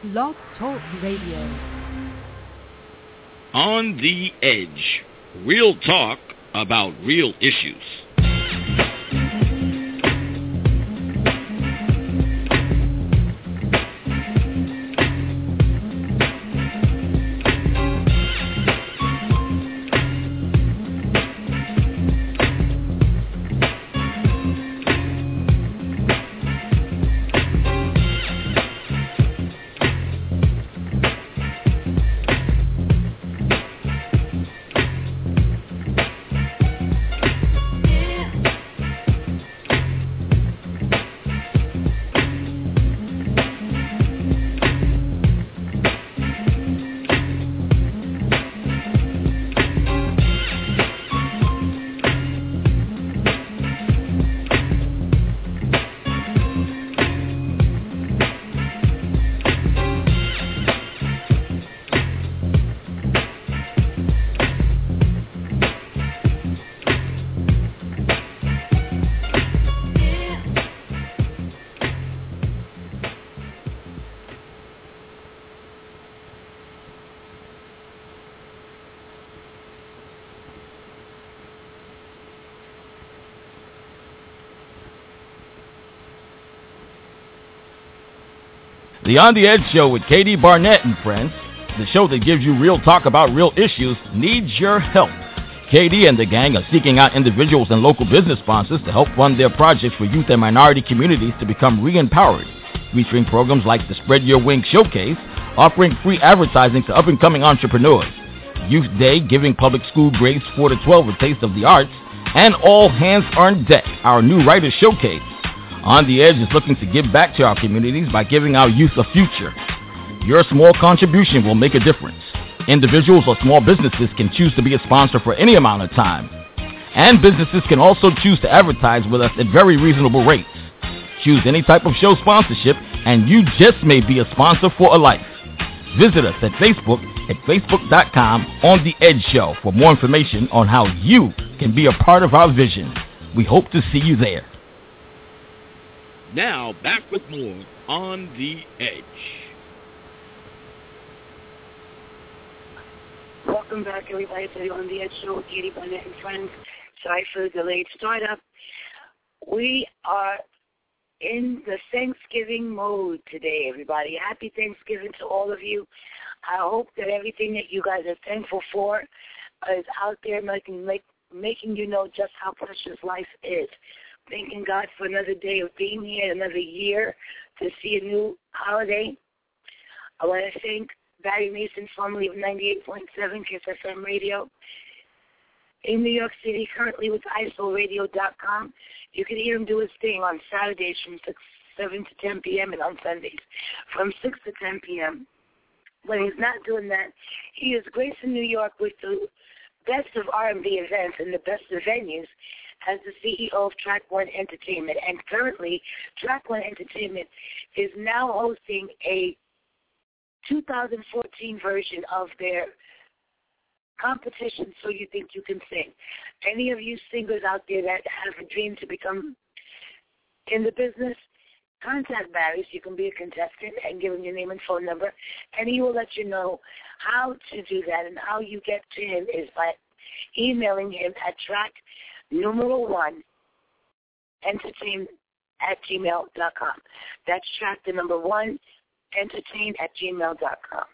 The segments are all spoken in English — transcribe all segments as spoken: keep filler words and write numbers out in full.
Blog Talk Radio. On the Edge. Real talk about real issues. The On the Edge Show with Katie Barnett and friends, the show that gives you real talk about real issues, needs your help. Katie and the gang are seeking out individuals and local business sponsors to help fund their projects for youth and minority communities to become re-empowered, featuring programs like the Spread Your Wings Showcase, offering free advertising to up-and-coming entrepreneurs, Youth Day, giving public school grades four to twelve a taste of the arts, and All Hands on Deck, our new writers showcase. On the Edge is looking to give back to our communities by giving our youth a future. Your small contribution will make a difference. Individuals or small businesses can choose to be a sponsor for any amount of time. And businesses can also choose to advertise with us at very reasonable rates. Choose any type of show sponsorship and you just may be a sponsor for a life. Visit us at Facebook at facebook dot com On The Edge Show for more information on how you can be a part of our vision. We hope to see you there. Now, back with more On the Edge. Welcome back, everybody, to the On the Edge Show with Katie Barnett and friends. Sorry for the delayed startup. We are in the Thanksgiving mode today, everybody. Happy Thanksgiving to all of you. I hope that everything that you guys are thankful for is out there making, make, making you know just how precious life is. Thanking God for another day of being here, another year to see a new holiday. I want to thank Barry Mason, formerly of ninety-eight point seven Kiss F M Radio, in New York City, currently with I S O radio dot com. You can hear him do his thing on Saturdays from six, seven to ten p.m. and on Sundays from six to ten p.m. When he's not doing that, he is gracing New York with the best of R and B events and the best of venues as the C E O of Track One Entertainment. And currently, Track One Entertainment is now hosting a two thousand fourteen version of their competition, So You Think You Can Sing. Any of you singers out there that have a dream to become in the business, contact Barry so you can be a contestant and give him your name and phone number, and he will let you know how to do that. And how you get to him is by emailing him at track numeral one entertain at gmail dot com. That's track the number one entertain at gmail dot com.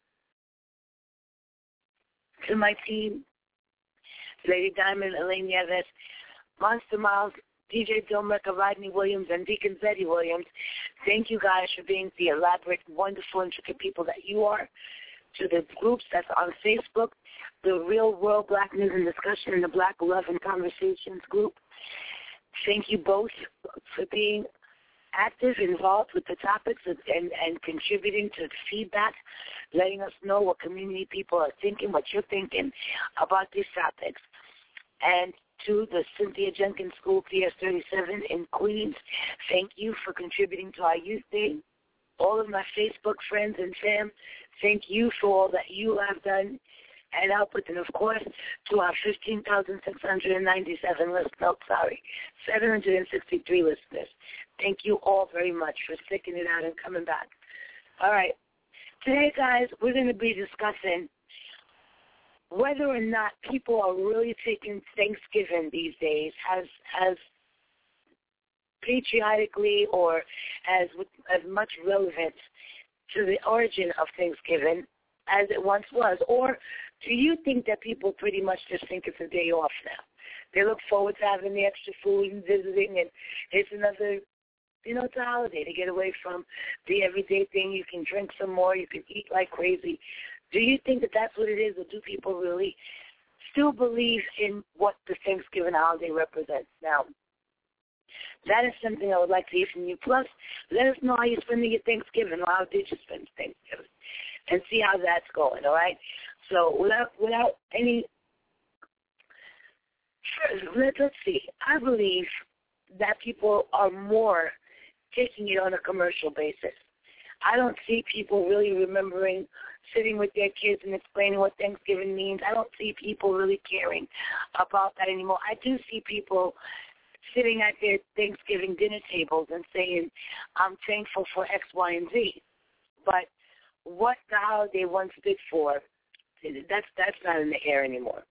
To my team, Lady Diamond, Elaine Nieves, Monster Miles, D J Bill Merker, Rodney Williams, and Deacon Betty Williams, thank you guys for being the elaborate, wonderful, intricate people that you are. To the groups that's on Facebook, the Real World Black News and Discussion and the Black Love and Conversations group, thank you both for being active, involved with the topics and, and, and contributing to the feedback, letting us know what community people are thinking, what you're thinking about these topics. And to the Cynthia Jenkins School, P S thirty-seven in Queens, thank you for contributing to our Youth Day. All of my Facebook friends and fam, thank you for all that you have done and help with. And, of course, to our fifteen thousand six hundred ninety-seven listeners, no, sorry, seven hundred sixty-three listeners. Thank you all very much for sticking it out and coming back. All right, Today, guys, we're going to be discussing whether or not people are really taking Thanksgiving these days as as patriotically or as as much relevance to the origin of Thanksgiving as it once was, or do you think that people pretty much just think it's a day off now? They look forward to having the extra food and visiting, and it's another, you know, it's a holiday to get away from the everyday thing. You can drink some more. You can eat like crazy. Do you think that that's what it is, or do people really still believe in what the Thanksgiving holiday represents? Now, that is something I would like to hear from you. Plus, let us know how you're spending your Thanksgiving, or how did you spend Thanksgiving, and see how that's going, all right? So without without any, let, let's see. I believe that people are more taking it on a commercial basis. I don't see people really remembering sitting with their kids and explaining what Thanksgiving means. I don't see people really caring about that anymore. I do see people sitting at their Thanksgiving dinner tables and saying, I'm thankful for X, Y, and Z. But what the holiday once stood for, that's that's not in the air anymore.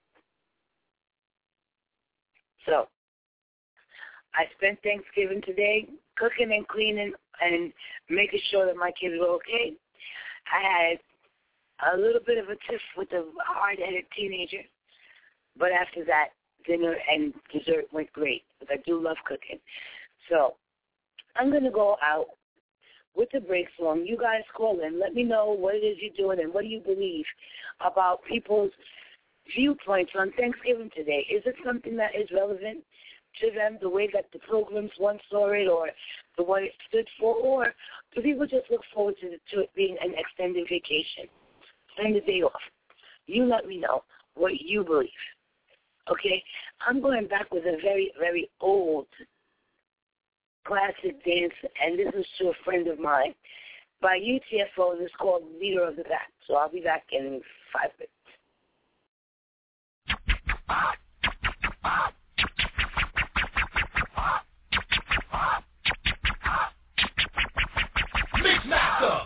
So I spent Thanksgiving today cooking and cleaning and making sure that my kids were okay. I had a little bit of a tiff with a hard-headed teenager, but after that, dinner and dessert went great, because I do love cooking. So I'm going to go out with the break song. You guys call in. Let me know what it is you're doing and what do you believe about people's viewpoints on Thanksgiving today. Is it something that is relevant to them, the way that the programs once saw it, or the what it stood for, or do people just look forward to, to it being an extended vacation, spend the day off? You let me know what you believe. Okay, I'm going back with a very, very old classic dance, and this is to a friend of mine by U T F O. This is called Leader of the Pack. So I'll be back in five minutes. Mix Master!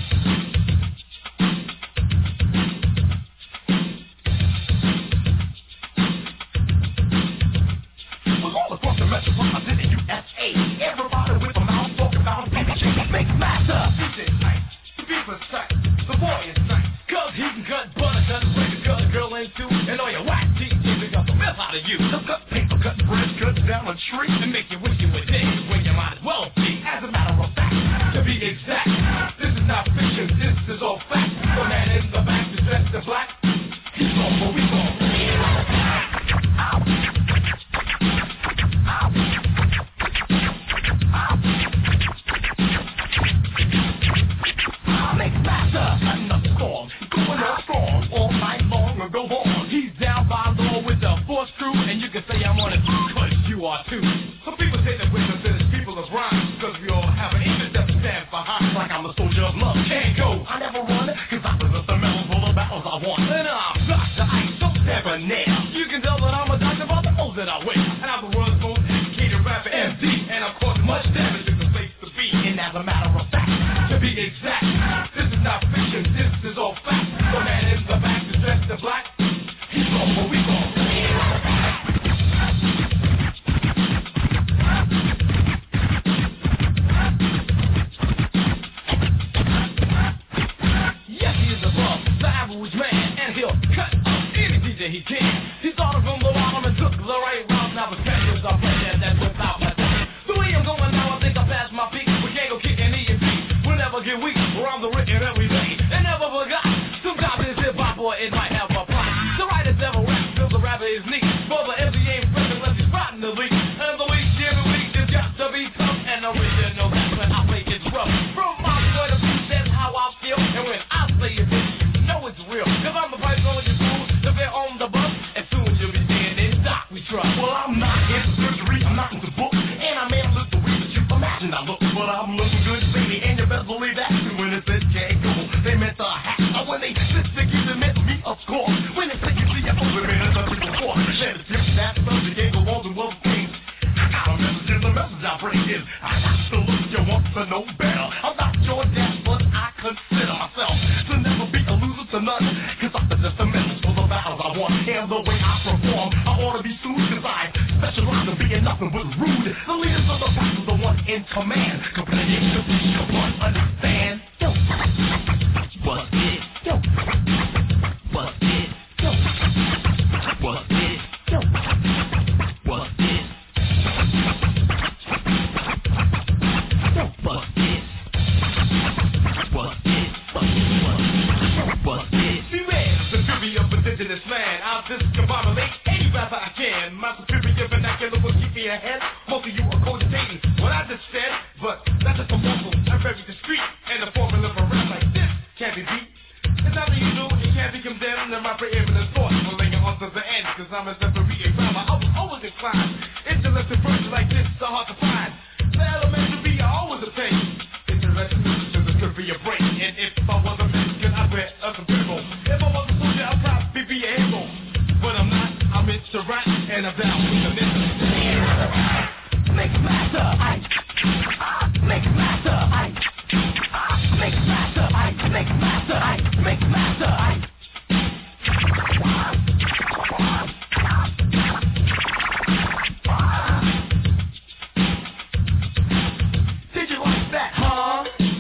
Metropolitan U S A. Everybody with a mouth talking about D J Mix Master. D J nice, to be precise. The boy is nice, cause he can cut butter, cut break, cut a girl in two, and all your whack D Js we got the mess out of you. So cut paper, cut bread, cut down a tree, and make you wish you were dead when you might as well be. As a matter of fact, to be exact, this is not fiction, this is all fact. The man in the back is dressed in black. He's on what we call. Cutting up the storm, going on strong all night long or go on. He's down by law with the force crew, and you can say I'm on it because you are too. Some people say that we're considered people of rhyme, because we all have an image that we stand behind. Like I'm a soldier of love, can't go, I never run, cause I possess the melons for the battles I want. And I'm Doctor Ice, don't ever nail. You can tell that I'm a doctor by the clothes that I wear. And I'm the world's most educated rapper M D, and of course much damage is the place to be. And as a matter of fact, to be exact, this is not fiction, this is all fact. The man in the back is dressed in black. He's on what we call. Yes, he is above the average man, and he'll cut up any D J he can. He started from the bottom and took the right route. Now the specials are playing that without my time. The way I'm going now, I think I passed my peak. We can't go kick an E and B. We'll never get weak. We're on the written every day. And never forgot. Sometimes it's hip-hop or it might have a plot. The writer's never rap, because the rapper is neat. For the M C ain't fresh unless he's rotten the leak. And the week, yeah, the week is got to be tough. And original, that's when I play it's rough. From my point of view, that's how I feel. And when I say it, you know it's real. Cause I'm the price on your school, if they're on the bus, as soon as you'll be dead in doc we trust. Well, I'm not into surgery, I'm not into books. And I may look the way that you imagine I look. But I'm looking good, baby, and you best believe that. When it said can't go, they meant the hat. Or when they sit sticky, they meant me, of course. When they say you see I'm over, man, that's nothing before. Let it tip that subject, can't go on to other things. I got a message, and the message I bring is I got to look you want to know better. I'm not your dad, but I consider myself none. Cause I'm just a message for the battles I want. And the way I perform, I ought to be sued. Cause I specialize in being nothing but rude. The leaders of the pack are the one in command. Complaining to be the one understand. Yo, bust it. Yo, bust it. Yo, bust it. Yo, bust it. Yo, bust it. Bust it. Bust it. Beware the fury of indigenous man. I'll discombobulate any rapper I can. My superior vernacular will keep me ahead. Most of you are cogitating what I just said, but that's just a muscle. I'm very discreet, and the formula for rap like this can't be beat. It's not that you do, it can't be condemned. And my preeminent thoughts will lay on to the end. Cause I'm a separate grammar, I was always inclined. Intellectual verses like this are hard to find. The elementary are always a pain. Interesting to the trivia brain. And if I was a Mexican, I'd wear a sombrero. If I was a soldier, I'd probably be a hero. But I'm not, I'm into rap, and I'm down with the niggas. Mix master, I Mix master, I Mix master, I Mix master, I Mix master, I Did you like that, huh?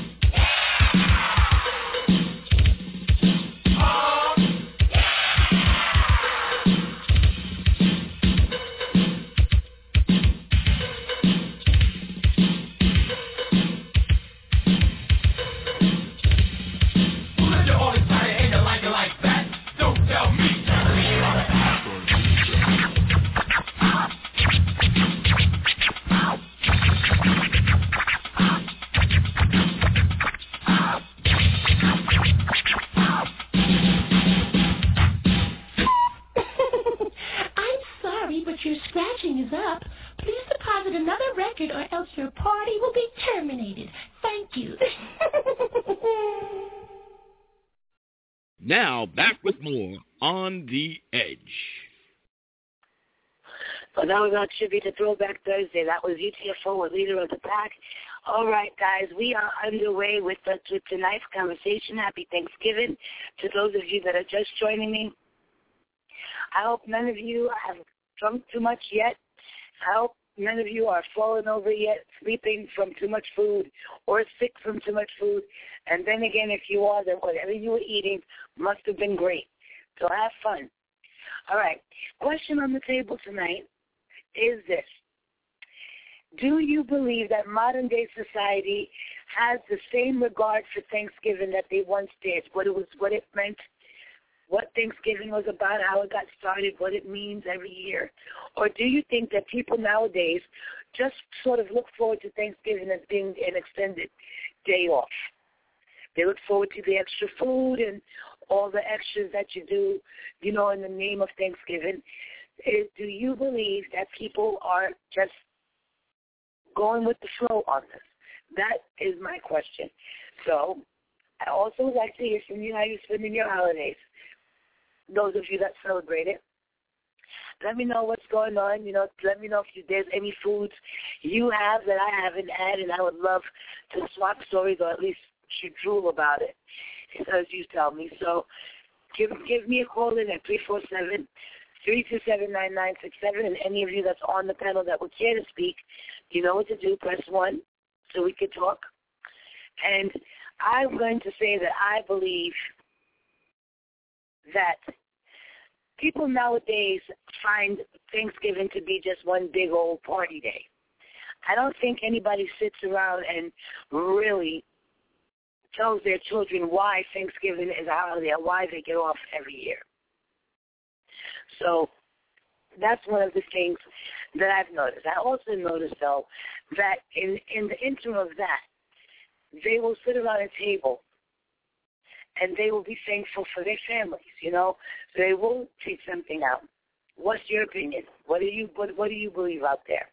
Now, back with more On the Edge. Well, that was our tribute to Throwback Thursday. That was U T F O, a leader of the pack. All right, guys, we are underway with, the, with tonight's conversation. Happy Thanksgiving to those of you that are just joining me. I hope none of you have drunk too much yet. I hope none of you are falling over yet, sleeping from too much food, or sick from too much food. And then again, if you are, then whatever you were eating must have been great. So have fun. All right. Question on the table tonight is this. Do you believe that modern-day society has the same regard for Thanksgiving that they once did? What it was, what it meant, what Thanksgiving was about, how it got started, what it means every year? Or do you think that people nowadays just sort of look forward to Thanksgiving as being an extended day off? They look forward to the extra food and all the extras that you do, you know, in the name of Thanksgiving. Is, do you believe that people are just going with the flow on this? That is my question. So I also would like to hear from you how you're spending your holidays. Those of you that celebrate it, let me know what's going on. You know, let me know if you, there's any foods you have that I haven't had, and I would love to swap stories or at least should drool about it, as you tell me. So give give me a call in at three four seven, three two seven, nine nine six seven, and any of you that's on the panel that would care to speak, you know what to do. Press one so we can talk. And I'm going to say that I believe that people nowadays find Thanksgiving to be just one big old party day. I don't think anybody sits around and really tells their children why Thanksgiving is a holiday or why they get off every year. So that's one of the things that I've noticed. I also noticed, though, that in, in the interim of that, they will sit around a table and they will be thankful for their families, you know. So they will take something out. What's your opinion? What do you what, what do you believe out there?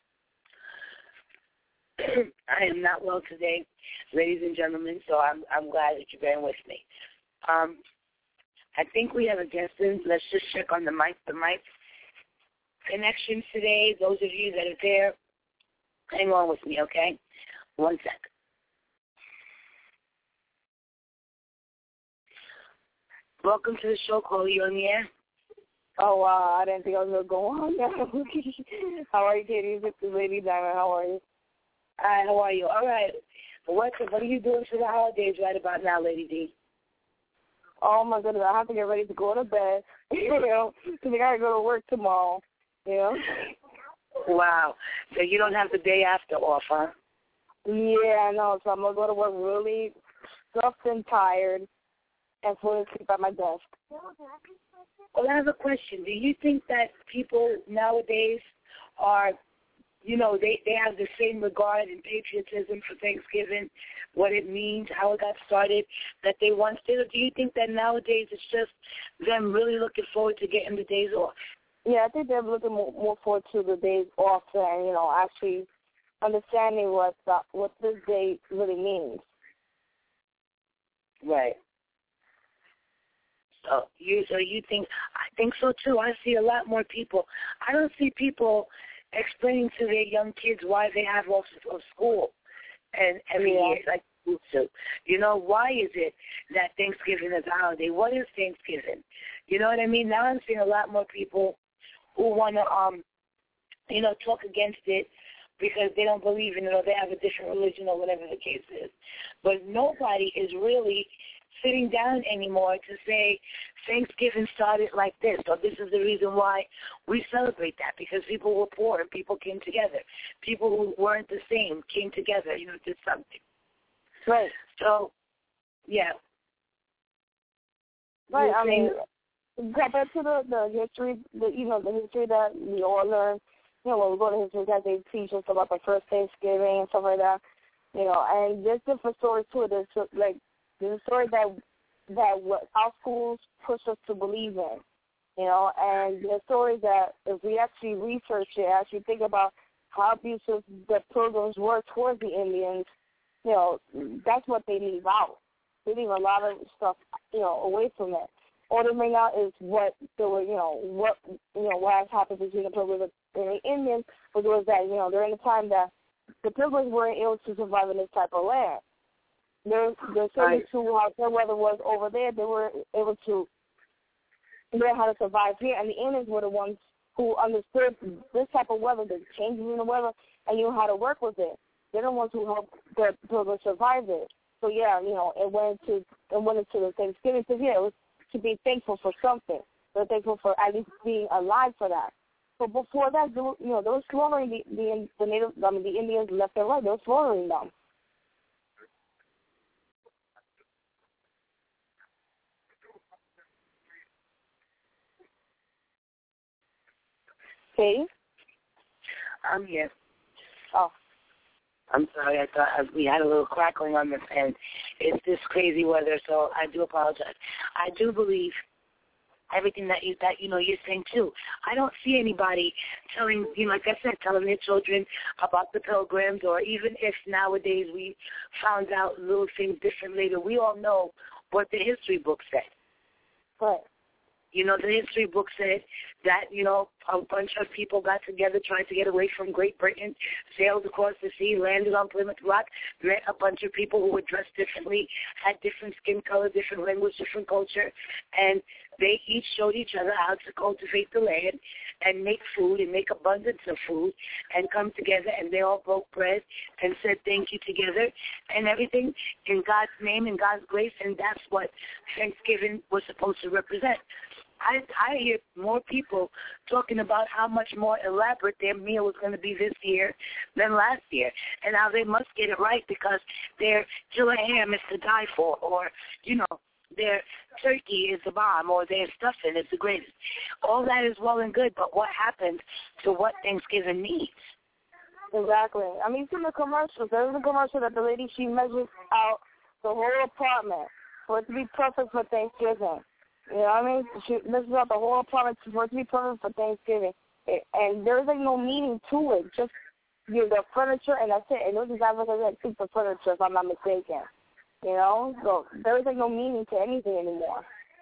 I am not well today, ladies and gentlemen, so I'm I'm glad that you're bearing with me. Um, I think we have a guest in. Let's just check on the mic, the mic connections today. Those of you that are there, hang on with me, okay? One sec. Welcome to the show, Chloe. You on the air? Oh, wow. I didn't think I was going to go on now. How are you, Katie? This is Lady Diamond. How are you? Hi, how are you? All right. What, what are you doing for the holidays right about now, Lady D? Oh, my goodness. I have to get ready to go to bed, you know, because I got to go to work tomorrow, you know. Wow. So you don't have the day after off, huh? Yeah, I know. So I'm going to go to work really stuffed and tired and fall asleep at my desk. Well, I have a question. Do you think that people nowadays are, you know, they, they have the same regard and patriotism for Thanksgiving, what it means, how it got started, that they once did? Or do you think that nowadays it's just them really looking forward to getting the days off? Yeah, I think they're looking more, more forward to the days off and, you know, actually understanding what the, what this day really means. Right. So you so you think I think so too. I see a lot more people. I don't see people explaining to their young kids why they have off of school and every yeah. year like to. You know, why is it that Thanksgiving is a holiday? What is Thanksgiving? You know what I mean? Now I'm seeing a lot more people who wanna um you know, talk against it because they don't believe in it or they have a different religion or whatever the case is. But nobody is really sitting down anymore to say Thanksgiving started like this, or this is the reason why we celebrate that, because people were poor and people came together. People who weren't the same came together, you know, did something. Right. So, yeah. Right, I mean, compared to the, the history, the, you know, the history that we all learn, you know, when we go to history class, they teach us about the first Thanksgiving and stuff like that, you know, and there's different stories too. There's, like, there's a story that that what our schools push us to believe in, you know, and there's stories that if we actually research it, actually think about how abusive the Pilgrims were towards the Indians, you know, that's what they leave out. They leave a lot of stuff, you know, away from it. All they bring out is what there were, you know, what you know, what has happened between the Pilgrims and the Indians, but it was that, you know, during the time that the Pilgrims weren't able to survive in this type of land. They're, they're certain to how their weather was over there, they were able to learn how to survive here, and the Indians were the ones who understood this type of weather, the changes in the weather, and knew how to work with it. They're the ones who helped the Pilgrims survive it. So, yeah, you know, it went into, it went into the Thanksgiving, because, yeah, it was to be thankful for something. They're thankful for at least being alive for that. But before that, they were, you know, they were slaughtering the, the, the native, I mean, the Indians left and right. They were slaughtering them. Katie? I'm here. Oh. I'm sorry. I thought we had a little crackling on the pen. It's this crazy weather, so I do apologize. I do believe everything that you that you know you're saying too. I don't see anybody telling, you know, like I said, telling their children about the Pilgrims, or even if nowadays we found out little things different later, we all know what the history book said. Right. You know, the history book said that, you know, a bunch of people got together, tried to get away from Great Britain, sailed across the sea, landed on Plymouth Rock, met a bunch of people who were dressed differently, had different skin color, different language, different culture, and they each showed each other how to cultivate the land and make food and make abundance of food and come together, and they all broke bread and said thank you together and everything in God's name and God's grace, and that's what Thanksgiving was supposed to represent. I, I hear more people talking about how much more elaborate their meal was going to be this year than last year, and how they must get it right because their killer ham is to die for, or, you know, their turkey is the bomb, or their stuffing is the greatest. All that is well and good, but what happened to what Thanksgiving needs? Exactly. I mean, see the commercials. There was a commercial that the lady, she measured out the whole apartment for it to be perfect for Thanksgiving. You know what I mean? She measured out the whole apartment for it to be perfect for Thanksgiving. It, and there's like no meaning to it. Just, you know, the furniture, and that's it. And it was exactly like that, super furniture, if I'm not mistaken. You know? So there's like no meaning to anything anymore.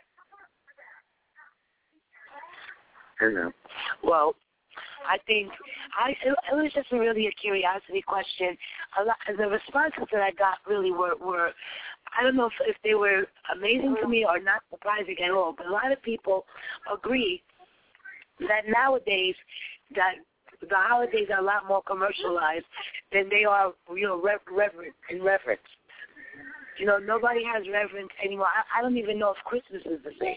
I know. Well, I think I it, it was just really a curiosity question. A lot, the responses that I got really were, were I don't know if, if they were amazing to me or not surprising at all, but a lot of people agree that nowadays that the holidays are a lot more commercialized than they are, you know, rev- reverent and reverence. You know, nobody has reverence anymore. I, I don't even know if Christmas is the same.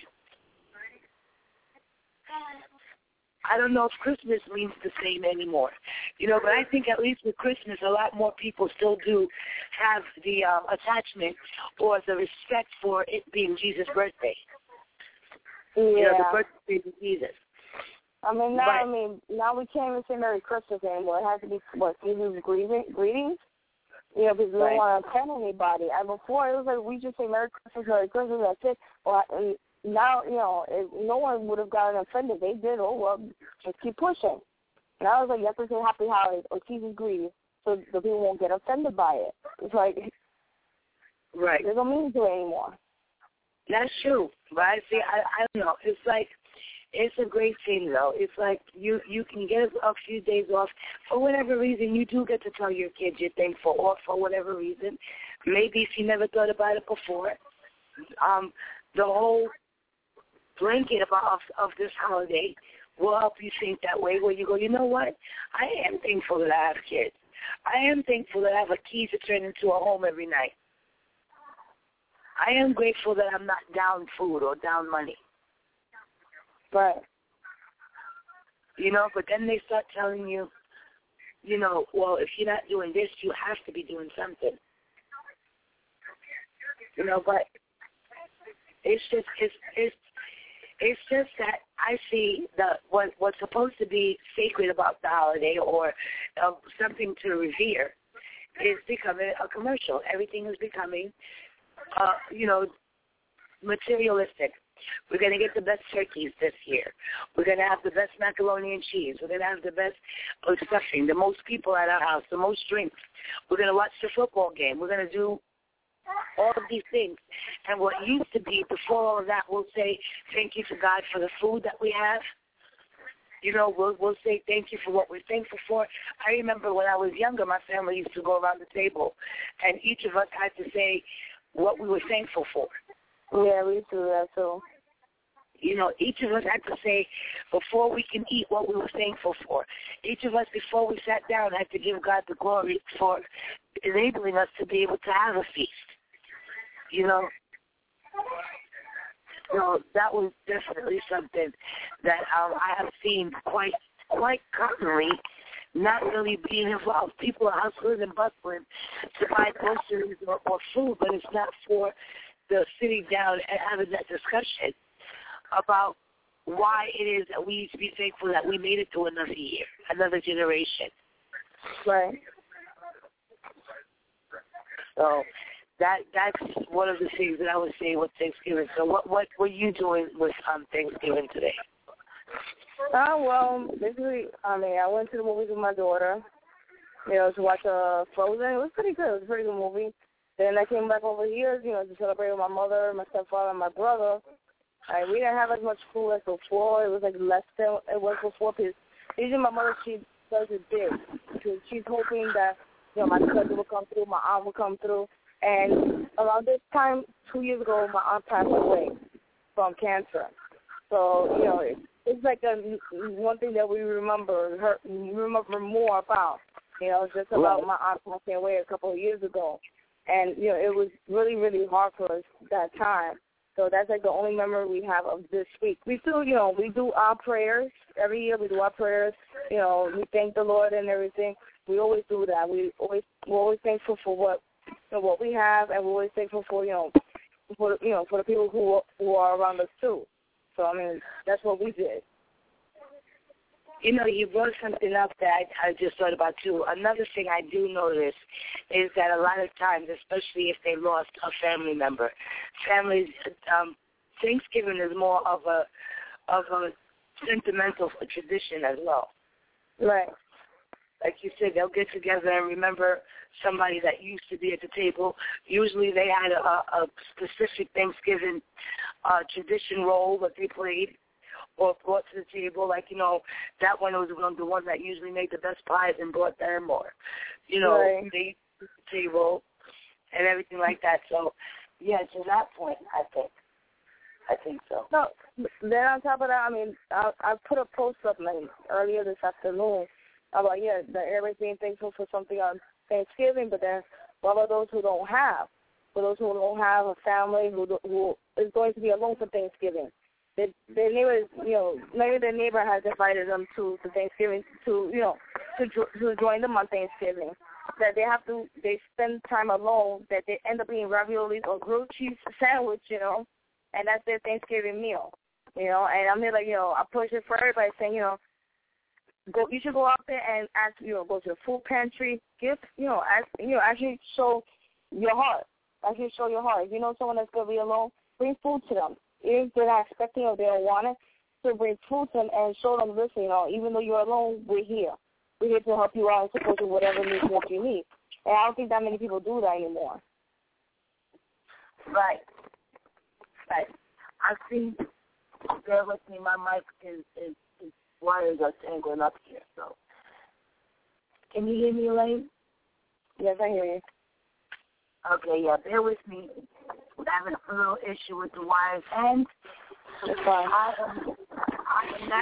I don't know if Christmas means the same anymore. You know, but I think at least with Christmas, a lot more people still do have the uh, attachment or the respect for it being Jesus' birthday. Yeah. You know, the birthday of Jesus. I mean, now, but, I mean, now we can't even say Merry Christmas anymore. It has to be, what, Jesus' greeting, greetings? You know, because we right. don't want to offend anybody. And before, it was like we just say Merry Christmas, Merry Christmas, that's it. Well, now, you know, if no one would have gotten offended. They did, oh, well, just keep pushing. Now it's like you have to say Happy Holidays or Jesus' greetings so the people won't get offended by it. It's like, right. they don't mean to it anymore. That's true. But I see, I, I don't know. It's like, it's a great thing, though. It's like you, you can get a few days off. For whatever reason, you do get to tell your kids you're thankful, or for whatever reason. Maybe if you never thought about it before. Um, the whole blanket of, of, of this holiday will help you think that way, where you go, you know what? I am thankful that I have kids. I am thankful that I have a key to turn into a home every night. I am grateful that I'm not down food or down money. Right. You know, but then they start telling you, you know, well, if you're not doing this, you have to be doing something. You know, but it's just, it's, it's, it's just that I see the what what's supposed to be sacred about the holiday or uh, something to revere is becoming a commercial. Everything is becoming, uh, you know, materialistic. We're going to get the best turkeys this year. We're going to have the best macaroni and cheese. We're going to have the best uh, stuffing, the most people at our house, the most drinks. We're going to watch the football game. We're going to do all of these things. And what used to be, before all of that, we'll say, thank you to God for the food that we have. You know, we'll, we'll say thank you for what we're thankful for. I remember when I was younger, my family used to go around the table, and each of us had to say what we were thankful for. Yeah, we used to do that too. You know, each of us had to say before we can eat what we were thankful for. Each of us, before we sat down, had to give God the glory for enabling us to be able to have a feast. You know, so that was definitely something that um, I have seen quite quite commonly, not really being involved. People are hustling and bustling to buy groceries or, or food, but it's not for the sitting down and having that discussion about why it is that we need to be thankful that we made it to another year, another generation. Right. So that that's one of the things that I would say with Thanksgiving. So what what were you doing with um, Thanksgiving today? Uh, well, basically, I mean, I went to the movies with my daughter, you know, to watch uh, Frozen. It was pretty good. It was a pretty good movie. Then I came back over here, you know, to celebrate with my mother, my stepfather, and my brother. I, we didn't have as much food as before. It was like less than it was before. Because usually my mother, she does it big. Because she's hoping that, you know, my cousin will come through, my aunt will come through. And around this time, two years ago, my aunt passed away from cancer. So, you know, it, it's like a, one thing that we remember her, remember more about. You know, just about my aunt passing away a couple of years ago. And, you know, it was really, really hard for us that time. So that's like the only memory we have of this week. We still, you know, we do our prayers. Every year we do our prayers. You know, we thank the Lord and everything. We always do that. We always, we're always thankful for what, you know, what we have, and we're always thankful for, you know, for, you know, for the people who, who are around us too. So, I mean, that's what we did. You know, you brought something up that I, I just thought about, too. Another thing I do notice is that a lot of times, especially if they lost a family member, families, um, Thanksgiving is more of a of a sentimental tradition as well. Right. Like you said, they'll get together and remember somebody that used to be at the table. Usually they had a, a specific Thanksgiving uh, tradition role that they played or brought to the table. Like, you know, that one was one of the ones that usually made the best pies and brought them, or, you know, right. they used to the table and everything like that. So yeah, to that point, I think. I think so. No, then on top of that, I mean, I, I put a post up like earlier this afternoon about, yeah, that everybody's being thankful for something on Thanksgiving, but then what about those who don't have? For those who don't have a family who who is going to be alone for Thanksgiving. Their, their neighbor, you know, maybe their neighbor has invited them to, to Thanksgiving, to, you know, to, to join them on Thanksgiving. That they have to, they spend time alone, that they end up eating raviolis or grilled cheese sandwich, you know, and that's their Thanksgiving meal, you know. And I'm here like, you know, I push it for everybody saying, you know, go, you should go out there and ask, you know, go to the food pantry, give, you know, ask, you know, actually show your heart. Actually show your heart. If you know someone that's going to be alone, bring food to them. Even if they're not expecting or they don't want it, so bring food to them and show them, listen, you know, even though you're alone, we're here. We're here to help you out and support you whatever needs what you need. And I don't think that many people do that anymore. Right. Right. I see, bear with me, my mic is, is, is wires are tangling up here, so. Can you hear me, Elaine? Yes, I hear you. Okay, yeah, bear with me. We're having a little issue with the wires, and That's fine. I am, I am not.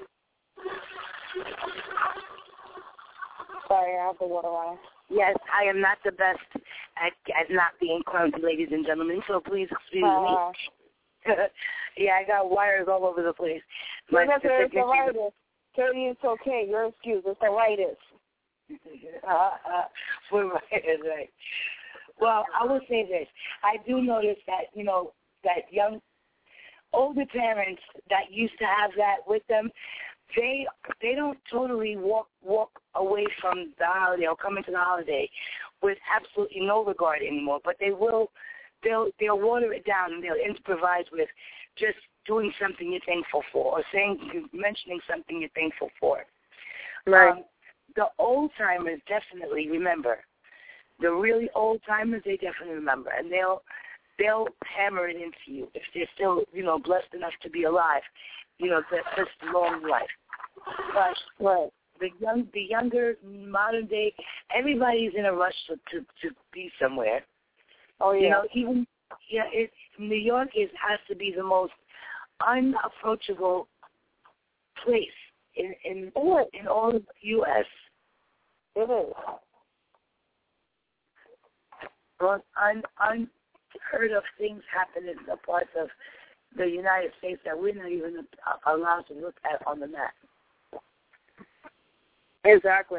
Sorry, I have the water on. Yes, I am not the best at, at not being clumsy, ladies and gentlemen, so please excuse uh, me. Yeah, I got wires all over the place. My it's the lightest. Katie, it's okay. Your excuse. It's the lightest. uh, uh, we're right, right. Well, I will say this. I do notice that, you know, that young, older parents that used to have that with them, they they don't totally walk walk away from the holiday or come into the holiday with absolutely no regard anymore. But they will, they'll they'll water it down and they'll improvise with just doing something you're thankful for or saying, mentioning something you're thankful for. Right. Um, the old timers definitely remember. The really old timers, they definitely remember, and they'll they'll hammer it into you if they're still, you know, blessed enough to be alive, you know, to just long life. But right. the young, the younger, modern day, everybody's in a rush to to, to be somewhere. Oh yeah. You know, even yeah, it, New York is has to be the most unapproachable place in in in all of the U S It is. Un, un, unheard of things happen in the parts of the United States that we're not even allowed to look at on the map. Exactly.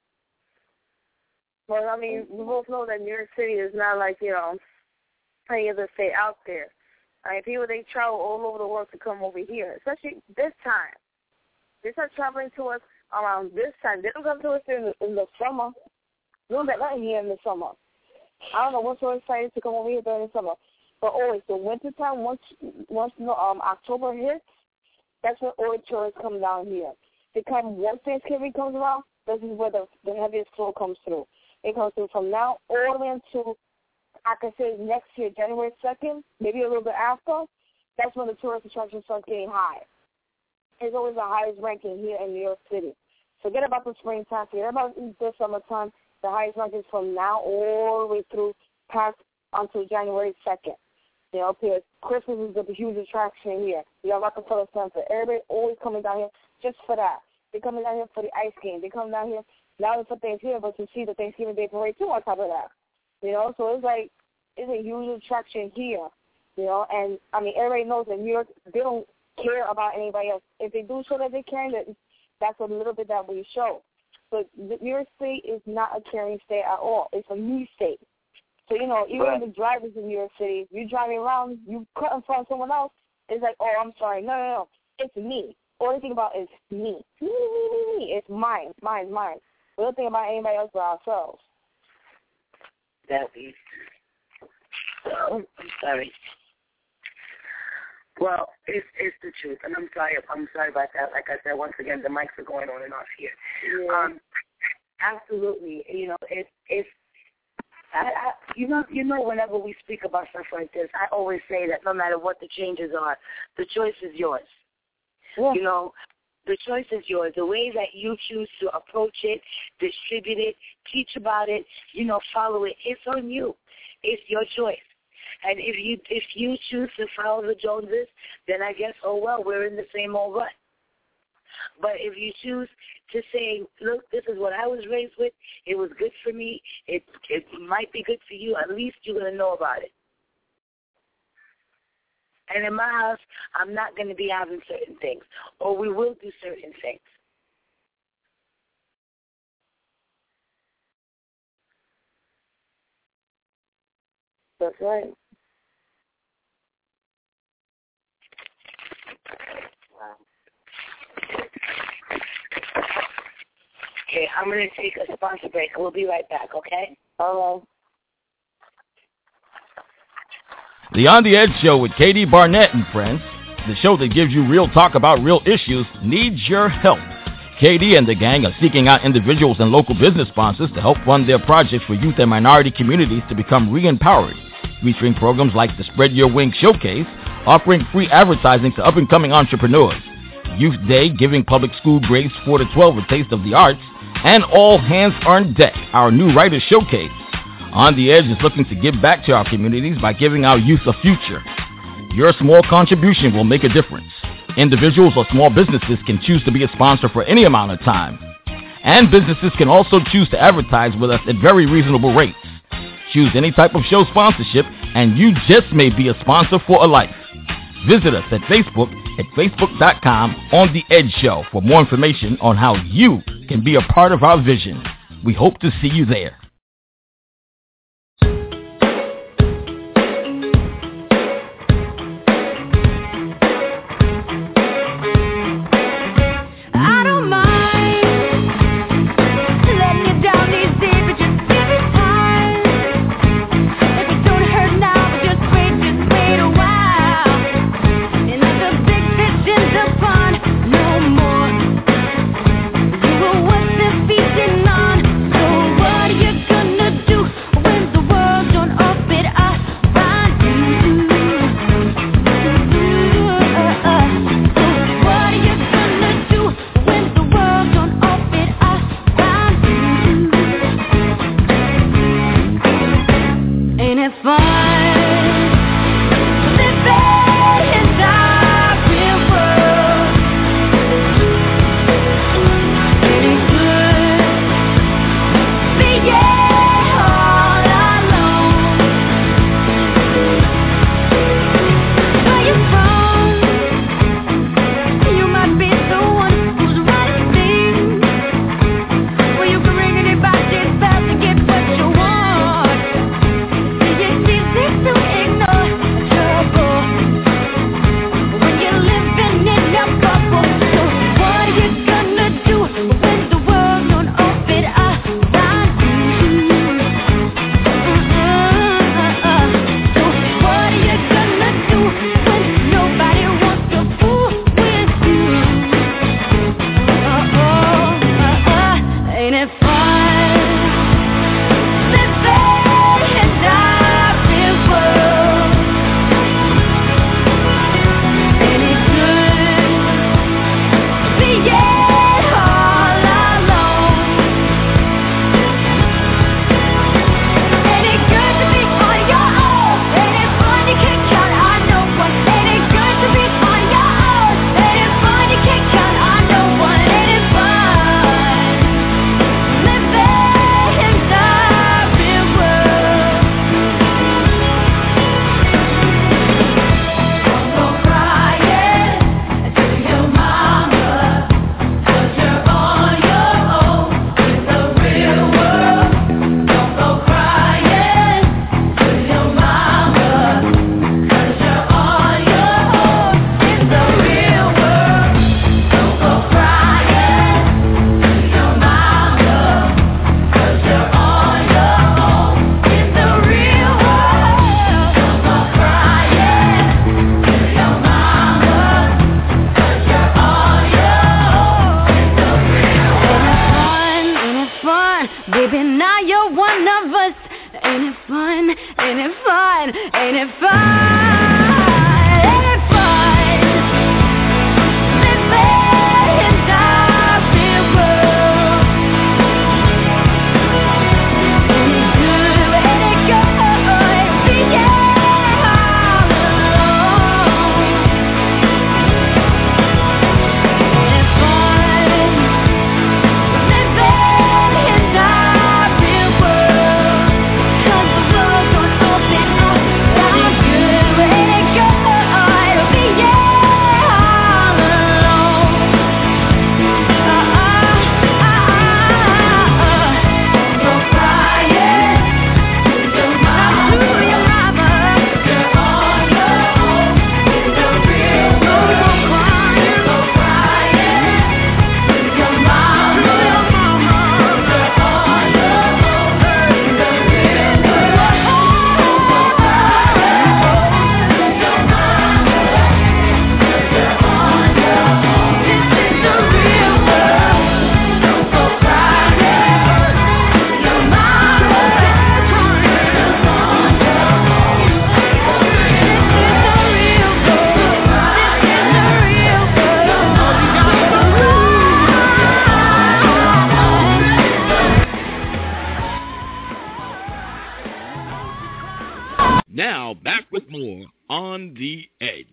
Well, I mean, we both know that New York City is not like, you know, any other state out there. I mean, people, they travel all over the world to come over here, especially this time. They start traveling to us around this time. They don't come to us in the, in the summer. We don't get nothing here in the summer. I don't know what's so excited to come over here during the summer. But always, the wintertime, once once um, October hits, that's when all the tourists come down here. They come, once Thanksgiving comes around, this is where the, the heaviest flow comes through. It comes through from now all the way until, I can say, next year, January second, maybe a little bit after. That's when the tourist attraction starts getting high. It's always the highest ranking here in New York City. Forget about the springtime, forget about the summertime. The highest rank is from now all the way through past until January second. You know, because Christmas is a huge attraction here. You have Rockefeller Center. Everybody always coming down here just for that. They're coming down here for the ice game. They come down here not only for Thanksgiving, but to see the Thanksgiving Day Parade too on top of that. You know, so it's like, it's a huge attraction here. You know, and, I mean, everybody knows that New York, they don't care about anybody else. If they do show that they care, that's a little bit that we show. But New York State is not a caring state at all. It's a me state. So, you know, even right. the drivers in New York City, you driving around, you cut in front of someone else, it's like, oh, I'm sorry. No, no, no. It's me. All they think about is me. Me, me, me, me. It's mine, mine, mine. We don't think about anybody else but ourselves. That is. I'm sorry. Well, it's it's the truth, and I'm sorry. I'm sorry about that. Like I said, once again, the mics are going on and off here. Yeah. Um, absolutely. You know, it, it's. I, I, you know, you know. Whenever we speak about stuff like this, I always say that no matter what the changes are, the choice is yours. Yeah. You know, the choice is yours. The way that you choose to approach it, distribute it, teach about it, you know, follow it, it's on you. It's your choice. And if you if you choose to follow the Joneses, then I guess, oh, well, we're in the same old rut. But if you choose to say, look, this is what I was raised with, it was good for me, it it might be good for you, at least you're going to know about it. And in my house, I'm not going to be having certain things, or we will do certain things. That's right. Okay, I'm going to take a sponsor break. We'll be right back, okay? All right. The On the Edge Show with Katie Barnett and friends, the show that gives you real talk about real issues, needs your help. Katie and the gang are seeking out individuals and local business sponsors to help fund their projects for youth and minority communities to become re-empowered, featuring programs like the Spread Your Wings Showcase, offering free advertising to up-and-coming entrepreneurs, Youth Day giving public school grades four to twelve a taste of the arts, and All Hands on Deck, our new writer showcase. On the Edge is looking to give back to our communities by giving our youth a future. Your small contribution will make a difference. Individuals or small businesses can choose to be a sponsor for any amount of time. And businesses can also choose to advertise with us at very reasonable rates. Choose any type of show sponsorship, and you just may be a sponsor for a life. Visit us at Facebook at facebook dot com On The Edge Show for more information on how you can be a part of our vision. We hope to see you there. You with more On the Edge.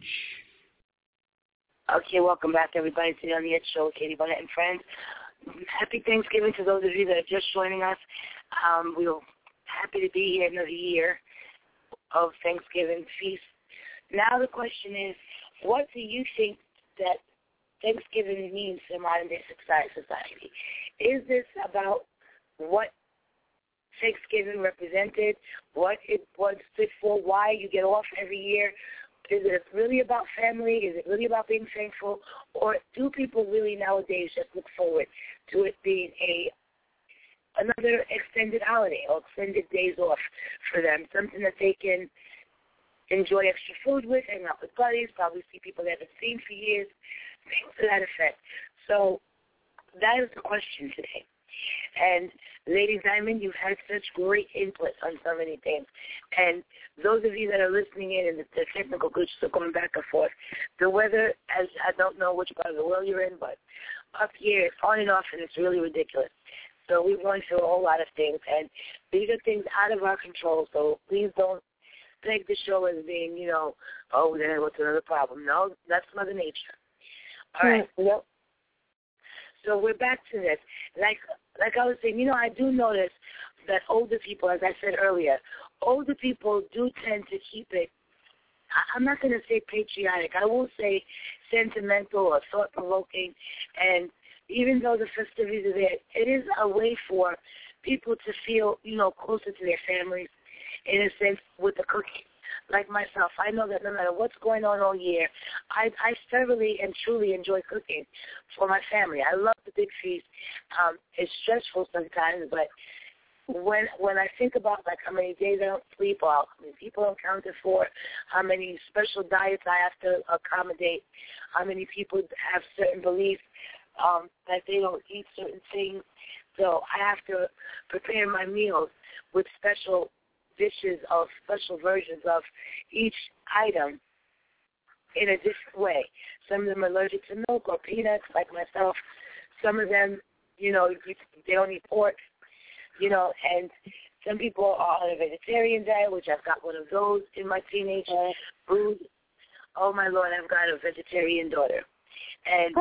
Okay, welcome back, everybody, to the On the Edge show with Katie Barnett and friends. Happy Thanksgiving to those of you that are just joining us. Um, we're happy to be here another year of Thanksgiving feast. Now the question is, what do you think that Thanksgiving means to modern-day society? Is this about what Thanksgiving represented, what it was stood for, why you get off every year? Is it really about family? Is it really about being thankful? Or do people really nowadays just look forward to it being a another extended holiday or extended days off for them, something that they can enjoy extra food with, hang out with buddies, probably see people they haven't seen for years, things to that effect. So that is the question today. And Lady Diamond, you've had such great input on so many things. And those of you that are listening in and the, the technical glitches are going back and forth, the weather, as I don't know which part of the world you're in, but up here it's on and off and it's really ridiculous. So we're going through a whole lot of things, and these are things out of our control, so please don't take the show as being, you know, oh, then what's another problem? No, that's Mother Nature. All right. Mm-hmm. Yep. So we're back to this. Like like I was saying, you know, I do notice that older people, as I said earlier, older people do tend to keep it, I'm not going to say patriotic, I will say sentimental or thought-provoking, and even though the festivities are there, it is a way for people to feel, you know, closer to their families, in a sense, with the cooking. Like myself, I know that no matter what's going on all year, I, I thoroughly and truly enjoy cooking for my family. I love the big feast. Um, it's stressful sometimes, but when when I think about like how many days I don't sleep, or how many people I'm counted for, how many special diets I have to accommodate, how many people have certain beliefs um, that they don't eat certain things, so I have to prepare my meals with special dishes of special versions of each item in a different way. Some of them are allergic to milk or peanuts, like myself. Some of them, you know, they don't eat pork, you know, and some people are on a vegetarian diet, which I've got one of those in my teenage food. Oh, my Lord, I've got a vegetarian daughter. And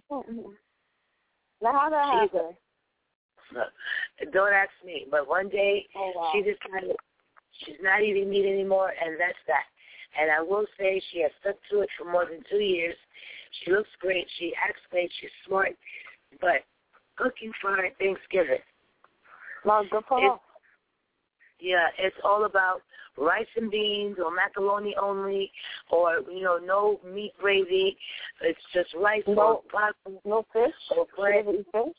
now how that happen? Don't ask me, but one day oh, wow. she decided she's not eating meat anymore, and that's that. And I will say she has stuck to it for more than two years. She looks great. She acts great. She's smart. But cooking for her at Thanksgiving, well, good for her. Yeah, it's all about rice and beans or macaroni only, or, you know, no meat gravy. It's just rice no, or no fish. Or bread. She fish.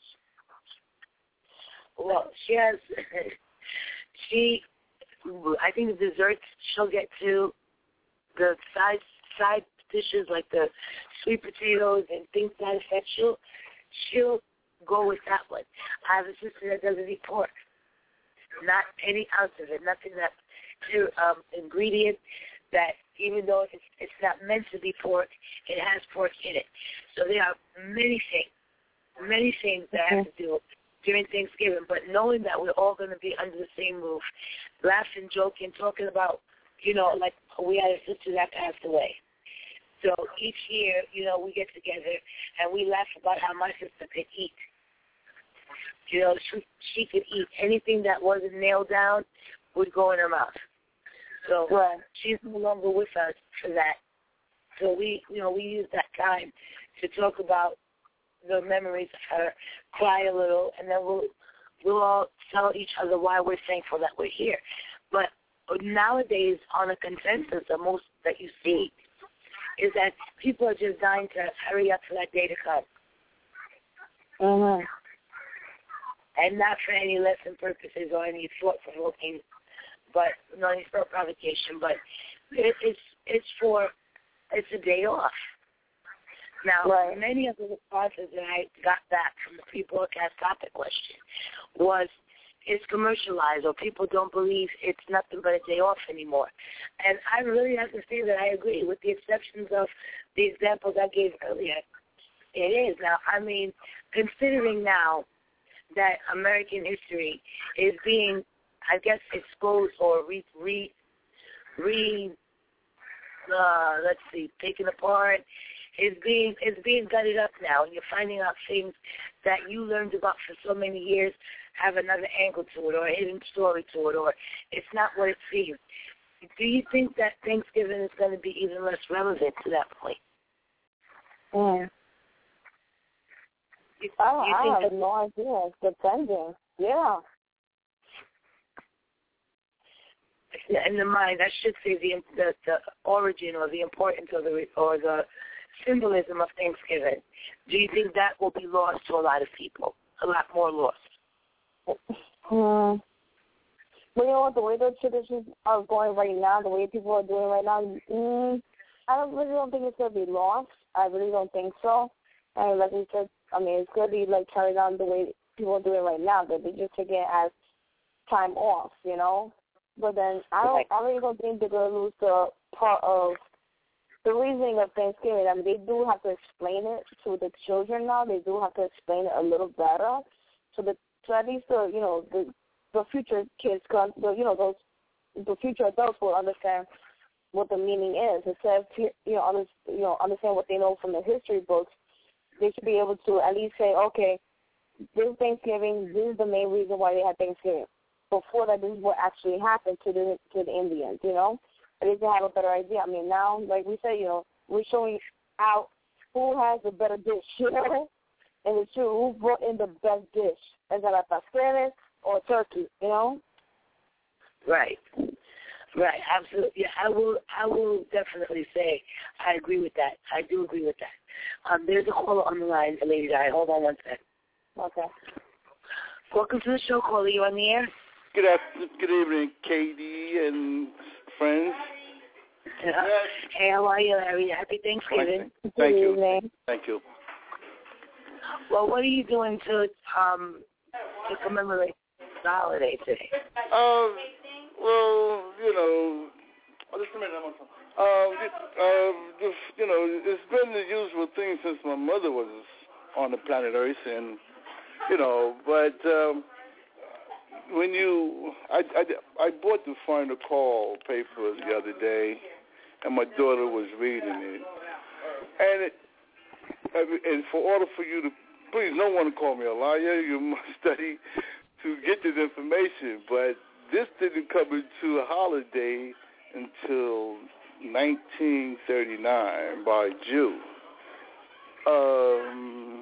Well, she has, she, I think the desserts she'll get to, the side side dishes like the sweet potatoes and things to that effect, she'll, she'll go with that one. I have a sister that doesn't eat pork. Not any ounce of it, nothing that um, ingredient that even though it's, it's not meant to be pork, it has pork in it. So there are many things, many things that mm-hmm. have to do during Thanksgiving, but knowing that we're all going to be under the same roof, laughing, joking, talking about, you know, like we had a sister that passed away. So each year, you know, we get together and we laugh about how my sister could eat. You know, she, she could eat anything that wasn't nailed down would go in her mouth. So right. she's no longer with us for that. So we, you know, we use that time to talk about the memories of her, cry a little, and then we'll we'll all tell each other why we're thankful that we're here. But nowadays, on a consensus, the most that you see is that people are just dying to hurry up for that day to come. Mm-hmm. And not for any lesson purposes or any thought-provoking, but no any thought provocation. But it, it's it's for it's a day off. Now, right. many of the responses that I got back from the pre-broadcast topic question was it's commercialized or people don't believe it's nothing but a day off anymore. And I really have to say that I agree, with the exceptions of the examples I gave earlier. It is. Now, I mean, considering now that American history is being, I guess, exposed or re, re, re uh, let's see, taken apart. It's being it's being gutted up now, and you're finding out things that you learned about for so many years have another angle to it, or a hidden story to it, or it's not what it seems. Do you think that Thanksgiving is going to be even less relevant to that point? Yeah. You, I, you I think have that, no idea. It's depending. Yeah. in the mind, I should say the, the the origin or the importance of the or the symbolism of Thanksgiving. Do you think that will be lost to a lot of people? A lot more lost. Hmm. But you know what? The way the traditions are going right now, the way people are doing right now, mm, I don't really don't think it's gonna be lost. I really don't think so. And like we said, I mean, it's gonna be like carried on the way people are doing right now. That they just take it as time off, you know. But then I don't. I really don't think they're gonna lose the part of the reasoning of Thanksgiving. I mean, they do have to explain it to the children now. They do have to explain it a little better, so that so at least the you know the the future kids, the you know those the future adults will understand what the meaning is. Instead of you know under, you know understand what they know from the history books, they should be able to at least say, okay, this is Thanksgiving. This is the main reason why they had Thanksgiving. Before that, this is what actually happened to the to the Indians, you know. At least they have a better idea. I mean, now, like we said, you know, we're showing out who has the better dish, you know. And it's true, who brought in the best dish? Is that a pastel or turkey, you know? Right. Right, absolutely. Yeah, I will I will definitely say I agree with that. I do agree with that. Um, there's a caller on the line, a lady died. Hold on one second. Okay. Welcome to the show, caller. You on the air? Good afternoon, good evening, Katie and friends. Uh, hey, how are you, Larry? Happy Thanksgiving. Thank, thank you. Evening. Thank you. Well, what are you doing to um to commemorate the holiday today? Um, well, you know, oh, just a minute, I'm on phone. Um, uh, just, you know, it's been the usual thing since my mother was on the planet Earth, and you know, but. Um, When you, I, I, I bought the Final Call paper the other day, and my daughter was reading it. And it, and for order for you to, please, no one call me a liar. You must study to get this information. But this didn't come into a holiday until nineteen thirty-nine by Jew. Um.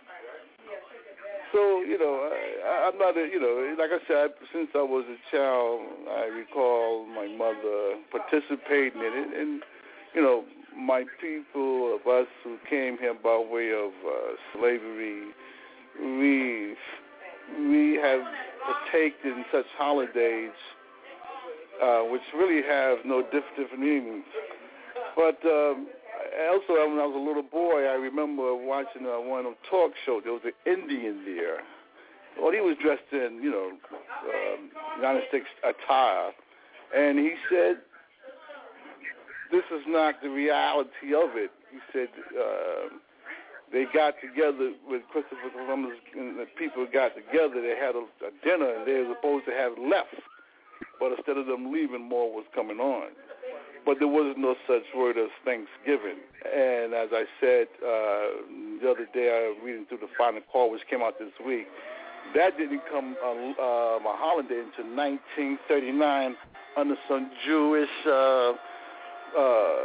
So, you know, I, I'm not, a, you know, like I said, since I was a child, I recall my mother participating in it. And, you know, my people of us who came here by way of uh, slavery, we we have partaken in such holidays, uh, which really have no different, different meanings. But um, also, when I was a little boy, I remember watching uh, one of them talk shows. There was an Indian there. Well, he was dressed in, you know, um, United States attire. And he said, this is not the reality of it. He said uh, they got together with Christopher Columbus, and the people got together. They had a, a dinner, and they were supposed to have left. But instead of them leaving, more was coming on. But there was no such word as Thanksgiving. And as I said uh, the other day, I was reading through the Final Call, which came out this week, that didn't come on uh, a holiday until nineteen thirty-nine under some Jewish uh, uh,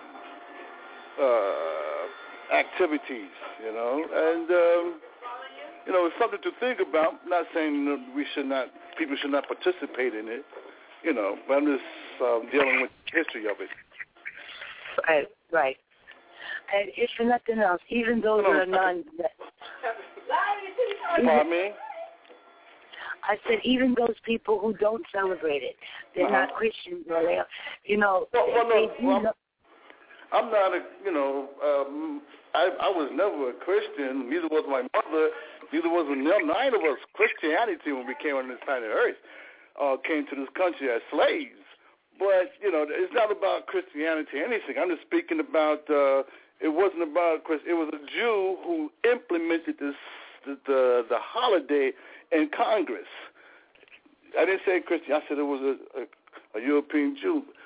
uh, activities, you know. And, um, you know, it's something to think about. I'm not saying we should not, people should not participate in it, you know, but I'm just um, dealing with the history of it. Right, right. And if for nothing else, even those no, that are non... Pardon me? I said even those people who don't celebrate it, they're uh-huh. not Christians, or they, you know, well, well, they no, do well, know. I'm not a, you know, um, I, I was never a Christian. Neither was my mother. Neither was nine of us. Christianity, when we came on this planet Earth, uh, came to this country as slaves. But, you know, it's not about Christianity or anything. I'm just speaking about, uh, it wasn't about, it was a Jew who implemented this, the, the, the holiday in Congress. I didn't say Christian. I said it was a, a, a European Jew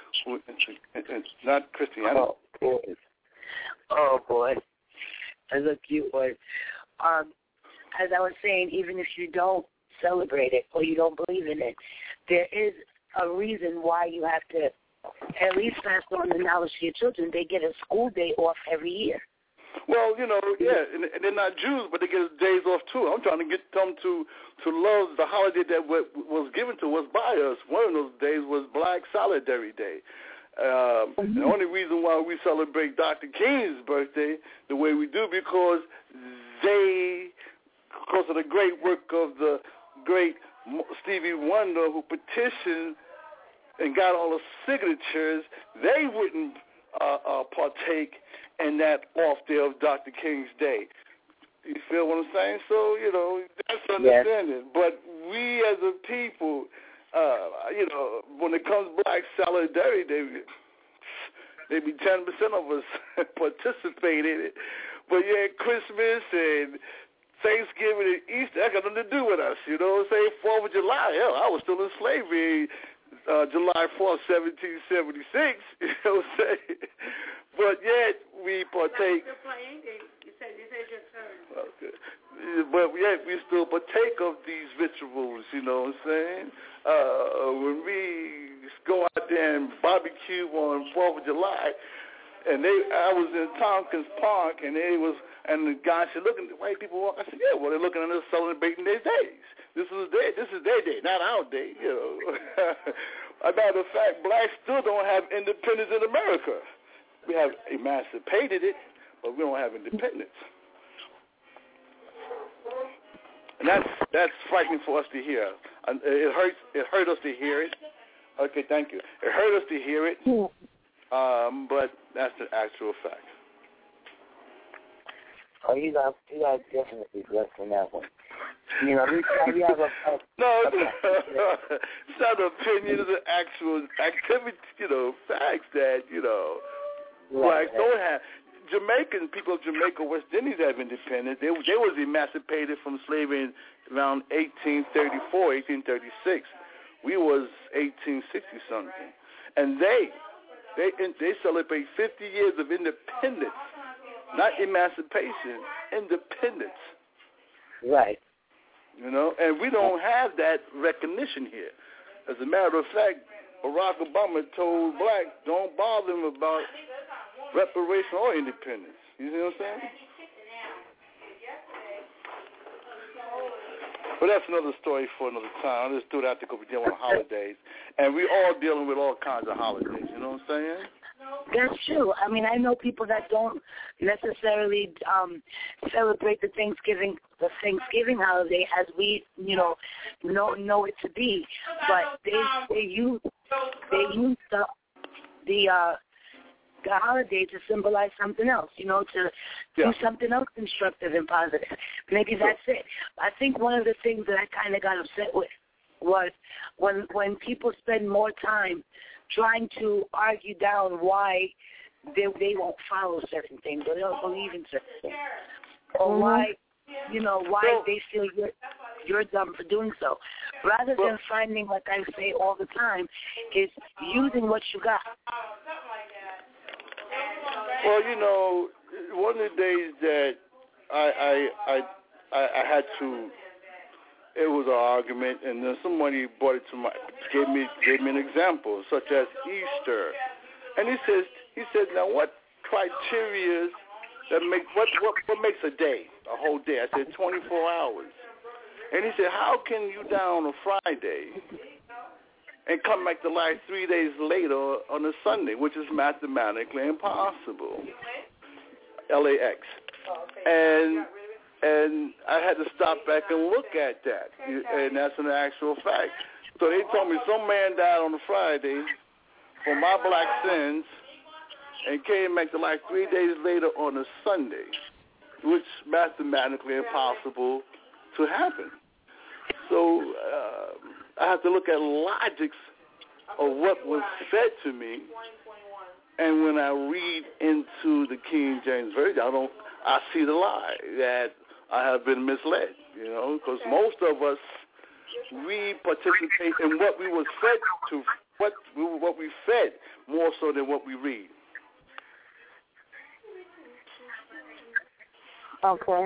It's not Christianity. Oh, boy. Oh, boy. That's a cute one. Um, as I was saying, even if you don't celebrate it or you don't believe in it, there is a reason why you have to at least pass on the knowledge to your children. They get a school day off every year. Well, you know, yeah, and, and they're not Jews, but they get days off too. I'm trying to get them to to love the holiday that was given to us by us. One of those days was Black Solidarity Day. Um, mm-hmm. The only reason why we celebrate Doctor King's birthday the way we do, because they, because of the great work of the great Stevie Wonder, who petitioned and got all the signatures, they wouldn't uh, uh, partake in that off day of Doctor King's Day. You feel what I'm saying? So, you know, that's understanding. Yes. But we as a people, uh, you know, when it comes Black Solidarity Day, maybe ten percent of us participate in it. But, yeah, Christmas and Thanksgiving and Easter, that got nothing to do with us, you know what I'm saying? fourth of July, hell, I was still in slavery uh, July fourth, seventeen seventy-six, you know what I'm saying? But yet we partake. You said, you said your turn. Okay. But yet we still partake of these rituals, you know what I'm saying? Uh, when we go out there and barbecue on fourth of July, and they, I was in Tompkins Park, and they was, and the guy said, "Look at the white people walk." I said, "Yeah, well, they're looking at us celebrating their days. This is their, this is their day, not our day." You know. As a matter of fact, blacks still don't have independence in America. We have emancipated it, but we don't have independence, and that's that's frightening for us to hear. And it hurts. It hurt us to hear it. Okay, thank you. It hurt us to hear it, um, but that's the actual fact. Oh, you guys, you guys definitely blessed in that one. You know, we, we have a, a no, it's not an opinion. It's an actual activity. You know, facts that you know right, blacks don't have. Jamaican people of Jamaica, West Indies have independence. They they was emancipated from slavery in around eighteen thirty-four, eighteen thirty-six. We was eighteen sixty something, and they they they celebrate fifty years of independence, not emancipation, independence. Right. You know, and we don't have that recognition here. As a matter of fact, Barack Obama told blacks, don't bother him about reparation or independence. You see what I'm saying? But that's another story for another time. I'll just do that because we're dealing with holidays. And we're all dealing with all kinds of holidays. You know what I'm saying? That's true. I mean, I know people that don't necessarily um, celebrate the Thanksgiving the Thanksgiving holiday as we, you know, know know it to be, but they they use they use the the uh, the holiday to symbolize something else, you know, to yeah. do something else constructive and positive. Maybe that's it. I think one of the things that I kind of got upset with was when when people spend more time trying to argue down why they they won't follow certain things or they don't believe in certain things, or mm-hmm. why, you know, why well, they feel you're you're dumb for doing so, rather well, than finding, like I say all the time, is using what you got. Well, you know, one of the days that I I I I, I had to. It was an argument, and then somebody brought it to my, gave me gave me an example, such as Easter, and he says he said, now what criteria that make what what what makes a day, a whole day? I said twenty-four hours, and he said, how can you down on a Friday and come back to life three days later on a Sunday, which is mathematically impossible? L A X, and. And I had to stop back and look at that, and that's an actual fact. So they told me some man died on a Friday for my black sins and came back to life three days later on a Sunday, which is mathematically impossible to happen. So uh, I have to look at logics of what was fed to me, and when I read into the King James Version, I don't. I see the lie that I have been misled, you know, because most of us, we participate in what we was fed to what what we fed more so than what we read. Okay.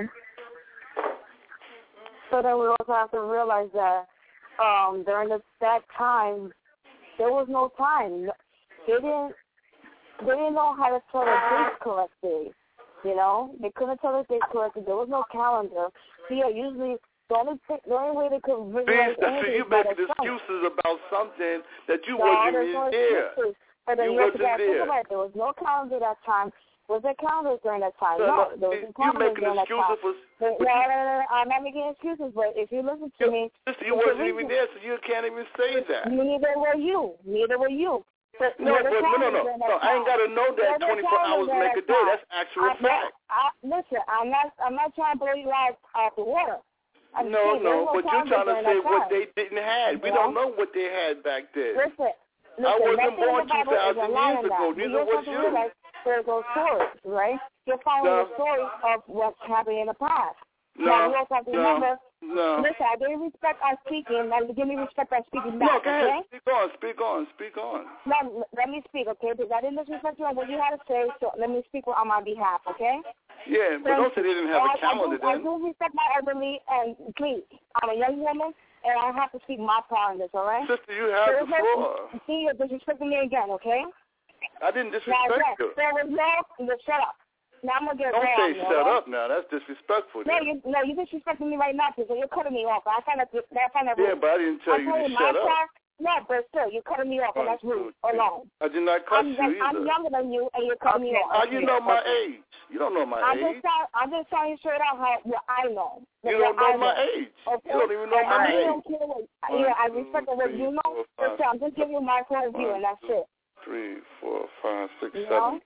So then we also have to realize that um, during the, that time, there was no time. They didn't. They didn't know how to tell the dates correctly. You know, they couldn't tell the dates correctly. There was no calendar. So yeah, usually the only thing, the only way they could visualize anything you making excuses about something that you no, wasn't even no there. But then you you have to wasn't there. Think about it. There was no calendar that time. Was there calendars during that time? So, no, no, there was no you calendars making during that excuses time. for. But, no, no, no, no, I'm not making excuses. But if you listen to you, me, listen, you wasn't even there, so you can't even say that. Neither were you. Neither were you. But no, but, no, no, no, no. I ain't got to know that twenty-four hours make a day. That's actual I'm fact. Not, I, listen, I'm not. I'm not trying to blow you out out the water. I'm no, saying, no, no but you're trying to say what time. they didn't have. We yeah. don't know what they had back then. Listen, listen I wasn't born two thousand years ago. Neither was you. Realize there's those stories, right? You're following no. the stories of what's happened in the past. No, now, you also have to no, remember. No. Listen, I didn't respect our speaking. Now, give me respect our speaking back, no, go ahead. okay? Speak on, speak on, speak on. No, let me speak, okay? Because I didn't disrespect you on what you had to say, so let me speak on my behalf, okay? Yeah, but don't say they didn't have I, a calendar I do, then. I do respect my elderly, and please, I'm a young woman, and I have to speak my part in this, all right? Sister, you have the floor. No, see, you're disrespecting me again, okay? I didn't disrespect now, you. There was no, shut up. Now I'm gonna get Don't wrong, say you shut know? up now. That's disrespectful. No, you, no, you're disrespecting me right now because you're cutting me off. I find that, I find that yeah, rude. but I didn't tell I you to you shut up. Part, no, but still, you're cutting me off, and that's rude. Alone. I did not cut I'm, you either. I'm younger than you, and you're cutting I, me off. How you know my okay. age? You don't know my I'm age. Just tell, I'm just telling you straight out how what I know. You don't know, know my age. Okay? You don't even know and my I age. Don't care what, One, yeah, I respect two, what three, you know. Four, five, so I'm just giving you my point of view, and that's it. Three, four, five, six, you seven. Know?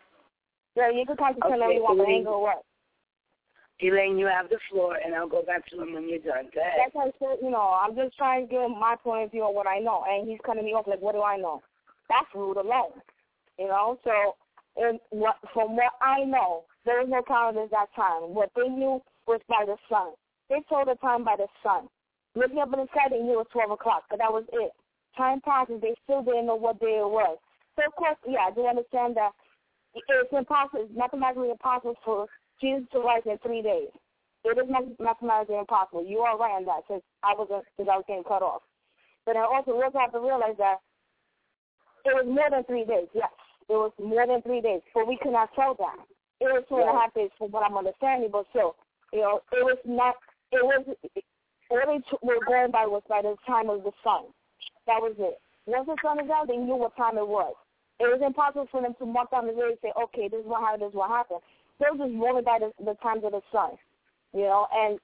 Yeah, you can talk to okay, tell me you want, but ain't gonna work. Elaine, you have the floor, and I'll go back to him when you're done. Go ahead. That's how I said, you know, I'm just trying to give my point of view on what I know, and he's cutting me off like, what do I know? That's rude alone, you know? So, and what, from what I know, there was no calendar at that time. What they knew was by the sun. They told the time by the sun. Looking up in the sky, they knew it was twelve o'clock, but that was it. Time passes, they still didn't know what day it was. So, of course, yeah, I do understand that it's impossible, it's mathematically impossible for Jesus to rise in three days. It is mathematically impossible. You are right on that since I was since I was getting cut off. But I also also have to realize that it was more than three days. Yes, it was more than three days, but we could not tell that. It was two and a half days from what I'm understanding, but still, you know, it was not. It was all they were going by was by the time of the sun. That was it. Once the sun is out, they knew what time it was. It was impossible for them to mark down the day and say, okay, this is what happened, this is what happened. They were just rolling by the, the times of the sun, you know, and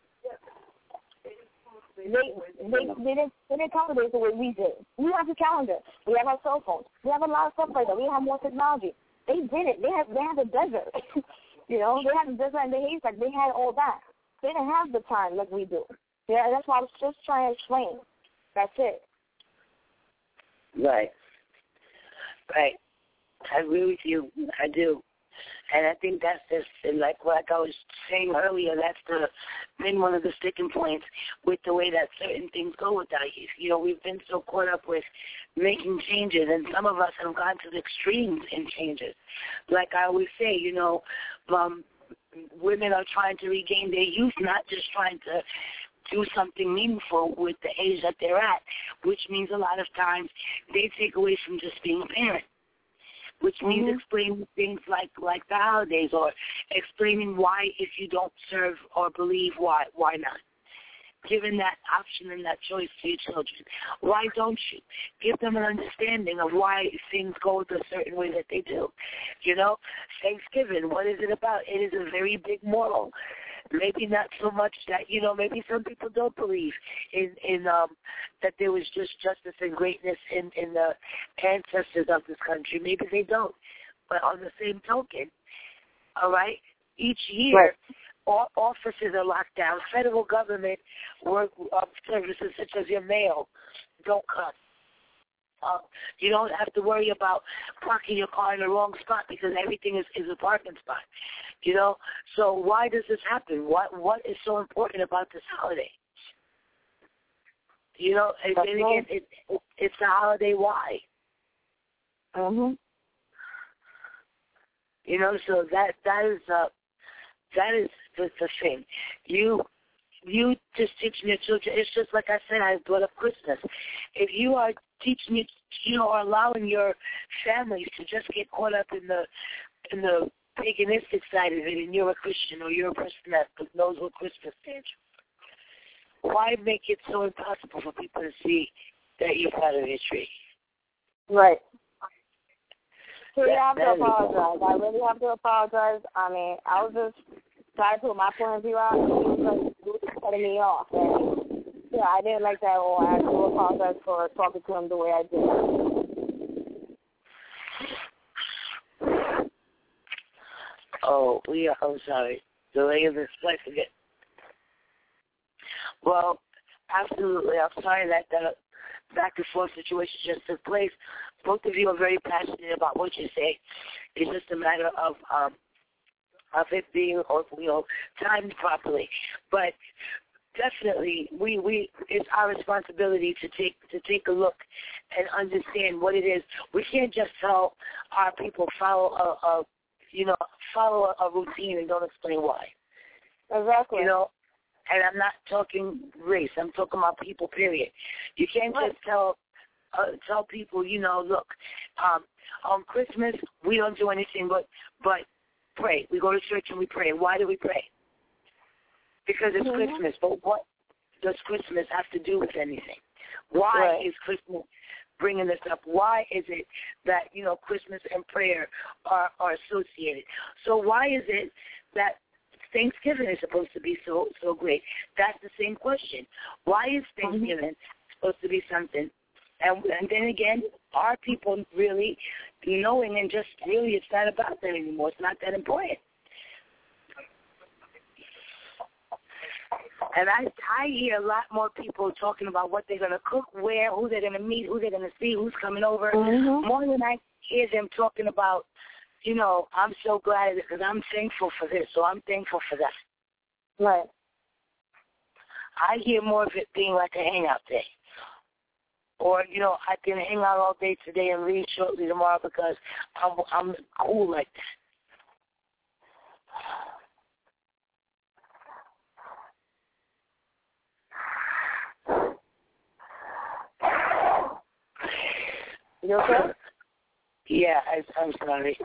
they they, they didn't they didn't calculate the way we did. We have a calendar. We have our cell phones. We have a lot of stuff like that. We have more technology. They did it. They had they had the desert, you know. They had the desert and the haystack. They had all that. They didn't have the time like we do. Yeah, and that's why I was just trying to explain. That's it. Right. Right. I agree with you. I do. And I think that's just, like like I was saying earlier, that's the, been one of the sticking points with the way that certain things go with our youth. You know, we've been so caught up with making changes, and some of us have gone to the extremes in changes. Like I always say, you know, um, women are trying to regain their youth, not just trying to do something meaningful with the age that they're at, which means a lot of times they take away from just being a parent, which means mm-hmm. explaining things like, like the holidays, or explaining why, if you don't serve or believe, why why not. Giving that option and that choice to your children. Why don't you? Give them an understanding of why things go the certain way that they do. You know, Thanksgiving, what is it about? It is a very big moral. Maybe not so much that, you know, maybe some people don't believe in, in um, that there was just justice and greatness in, in the ancestors of this country. Maybe they don't. But on the same token, all right, each year, right. all offices are locked down. Federal government work uh, services such as your mail don't come. Uh, you don't have to worry about parking your car in the wrong spot because everything is, is a parking spot. You know, so why does this happen? What what is so important about this holiday? You know, and That's then right. again, it, it's a holiday. Why? Mhm. You know, so that that is uh, that is the, the thing. You you just teaching your children. It's just like I said. I brought up Christmas. If you are teaching it, you know, or allowing your families to just get caught up in the in the paganistic side of it, and you're a Christian or you're a person that knows what Christmas is, why make it so impossible for people to see that you're part of history? Right. So That- yeah, I have to that is- apologize. I really have to apologize. I mean, I was just trying to put my point of view out, and he was like, he was cutting me off. And yeah, I didn't like that at all. I do apologize for talking to him the way I did. Oh, we are. I'm sorry. Delay of this place again. Well, absolutely. I'm sorry that the back and forth situation just took place. Both of you are very passionate about what you say. It's just a matter of um, of it being, or, you know, timed properly. But definitely, we, we it's our responsibility to take to take a look and understand what it is. We can't just tell our people follow a, a you know follow a, a routine and don't explain why. Exactly. You know. And I'm not talking race. I'm talking about people, period. You can't just tell uh, tell people, you know, look, um, on Christmas, we don't do anything but, but pray. We go to church and we pray. Why do we pray? Because it's Mm-hmm. Christmas. But what does Christmas have to do with anything? Why Right. is Christmas bringing this up? Why is it that, you know, Christmas and prayer are, are associated? So why is it that Thanksgiving is supposed to be so so great? That's the same question. Why is Thanksgiving mm-hmm. supposed to be something? And, and then again, are people really knowing and just really it's not about that anymore? It's not that important. And I I hear a lot more people talking about what they're going to cook, where, who they're going to meet, who they're going to see, who's coming over, mm-hmm. more than I hear them talking about, you know, I'm so glad because I'm thankful for this, so I'm thankful for that. Right. I hear more of it being like a hangout day. Or, you know, I can hang out all day today and leave shortly tomorrow because I'm I'm cool like that. You okay? Yeah, I, I'm sorry.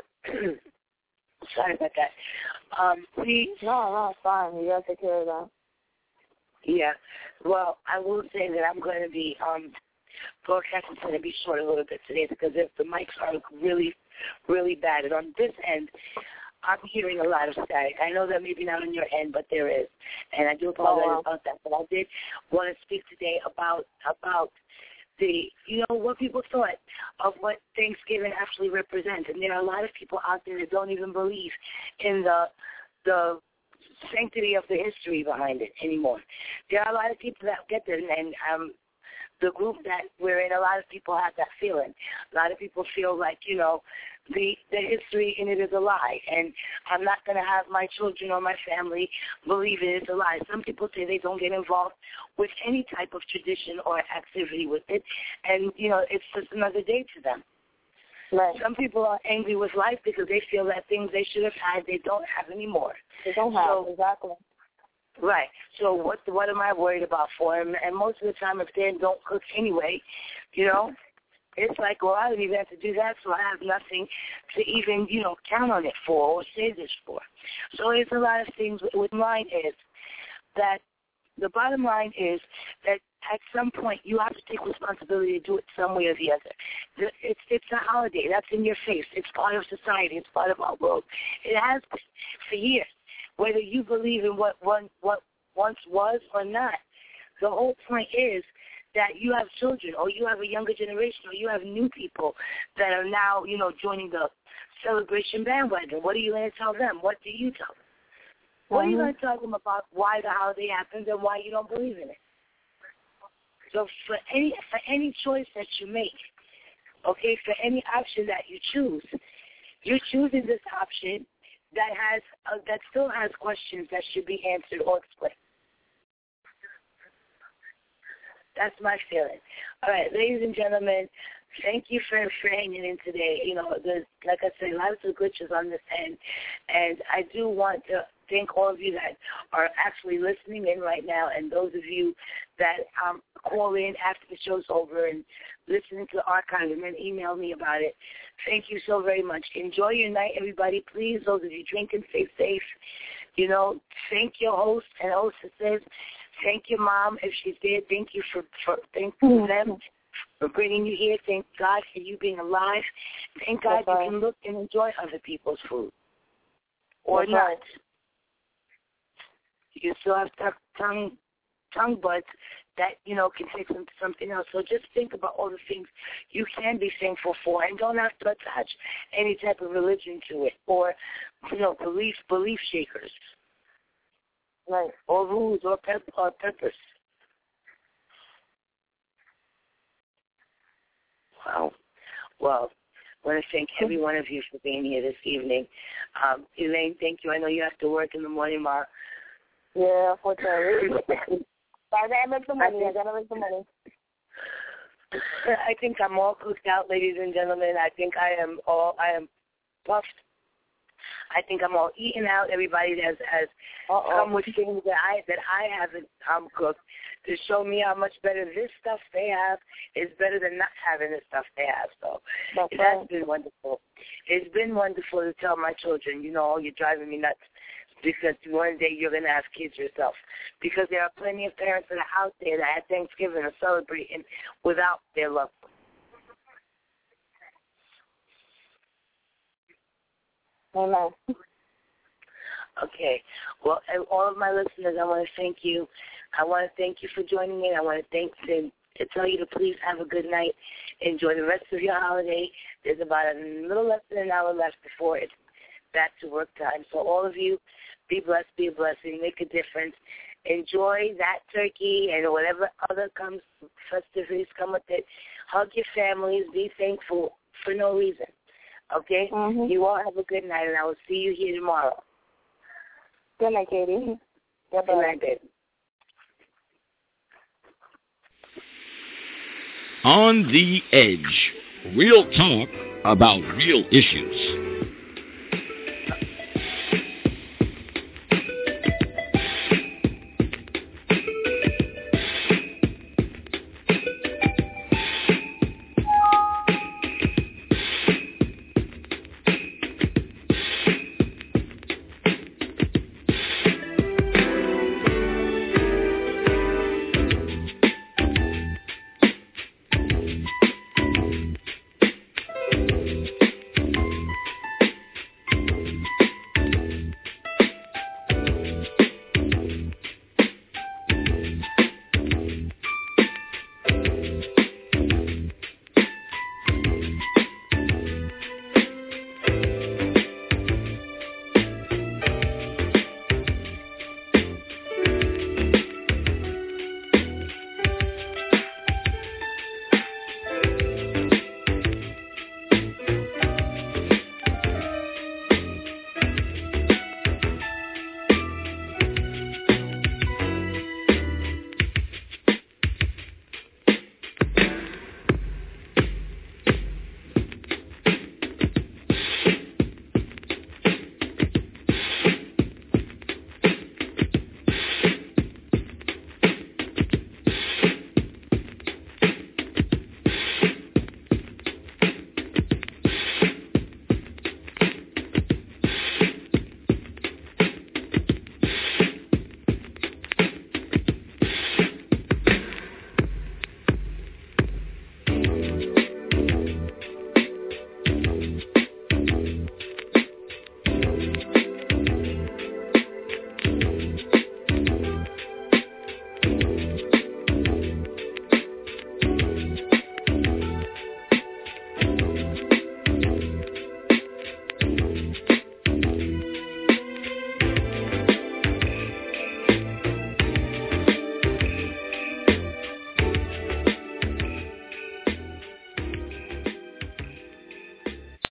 Sorry about that. Um, we, No, no, it's fine. You gotta take care of that. Yeah. Well, I will say that I'm going to be um, broadcasting going to be short a little bit today because if the mics are really, really bad. And on this end, I'm hearing a lot of static. I know that maybe not on your end, but there is. And I do apologize oh, wow. about that. But I did want to speak today about about the, you know, what people thought of what Thanksgiving actually represents. And there are a lot of people out there that don't even believe in the the sanctity of the history behind it anymore. There are a lot of people that get there, and um, the group that we're in, a lot of people have that feeling. A lot of people feel like, you know, the the history in it is a lie, and I'm not going to have my children or my family believe it is a lie. Some people say they don't get involved with any type of tradition or activity with it, and, you know, it's just another day to them. Right. Some people are angry with life because they feel that things they should have had, they don't have anymore. They don't have, so, exactly. Right. So what what am I worried about for? And, and most of the time, if they don't cook anyway, you know, it's like, well, I don't even have to do that, so I have nothing to even, you know, count on it for or say this for. So there's a lot of things. With mine is that the bottom line is that at some point you have to take responsibility to do it some way or the other. It's it's a holiday. That's in your face. It's part of society. It's part of our world. It has been for years. Whether you believe in what one what once was or not, the whole point is that you have children or you have a younger generation or you have new people that are now, you know, joining the celebration bandwagon. What are you going to tell them? What do you tell them? What mm-hmm. are you going to tell them about why the holiday happens and why you don't believe in it? So for any for any choice that you make, okay, for any option that you choose, you're choosing this option that has uh, that still has questions that should be answered or explained. That's my feeling. All right, ladies and gentlemen, thank you for, for hanging in today. You know, there's, like I said, lots of glitches on this end, and I do want to thank all of you that are actually listening in right now, and those of you that um, call in after the show's over and listening to the archive and then email me about it. Thank you so very much. Enjoy your night, everybody. Please, those of you drinking, stay safe. You know, thank your host and hostesses. Thank your mom if she's there. Thank you for, for thank them for bringing you here. Thank God for you being alive. Thank God you can look and enjoy other people's food. Or That's not. Right. You still have tongue, tongue buds that, you know, can take some, something else. So just think about all the things you can be thankful for, and don't have to attach any type of religion to it, or, you know, belief, belief shakers. Right. Or rules or, pep- or purpose. Wow. Well, I want to thank every one of you for being here this evening. Um, Elaine, thank you. I know you have to work in the morning, Mark. Yeah, fortunately. I gotta make the money. I gotta make the money. I think I'm all cooked out, ladies and gentlemen. I think I am all I am puffed. I think I'm all eaten out. Everybody has has Uh-oh. come with things that I that I haven't um, cooked to show me how much better this stuff they have is better than not having the stuff they have. So That's it right. has been wonderful. It's been wonderful to tell my children, you know, you're driving me nuts, because one day you're going to have kids yourself. Because there are plenty of parents that are out there that at Thanksgiving are celebrating without their loved ones. Amen. Okay. Well, all of my listeners, I want to thank you. I want to thank you for joining me. I want to thank to, to tell you to please have a good night. Enjoy the rest of your holiday. There's about a little less than an hour left before it's back to work time. So all of you, be blessed, be a blessing, make a difference. Enjoy that turkey and whatever other comes, festivities come with it. Hug your families. Be thankful for no reason. Okay? Mm-hmm. You all have a good night, and I will see you here tomorrow. Good night, Katie. Good night, baby. On the Edge. Real talk about real issues.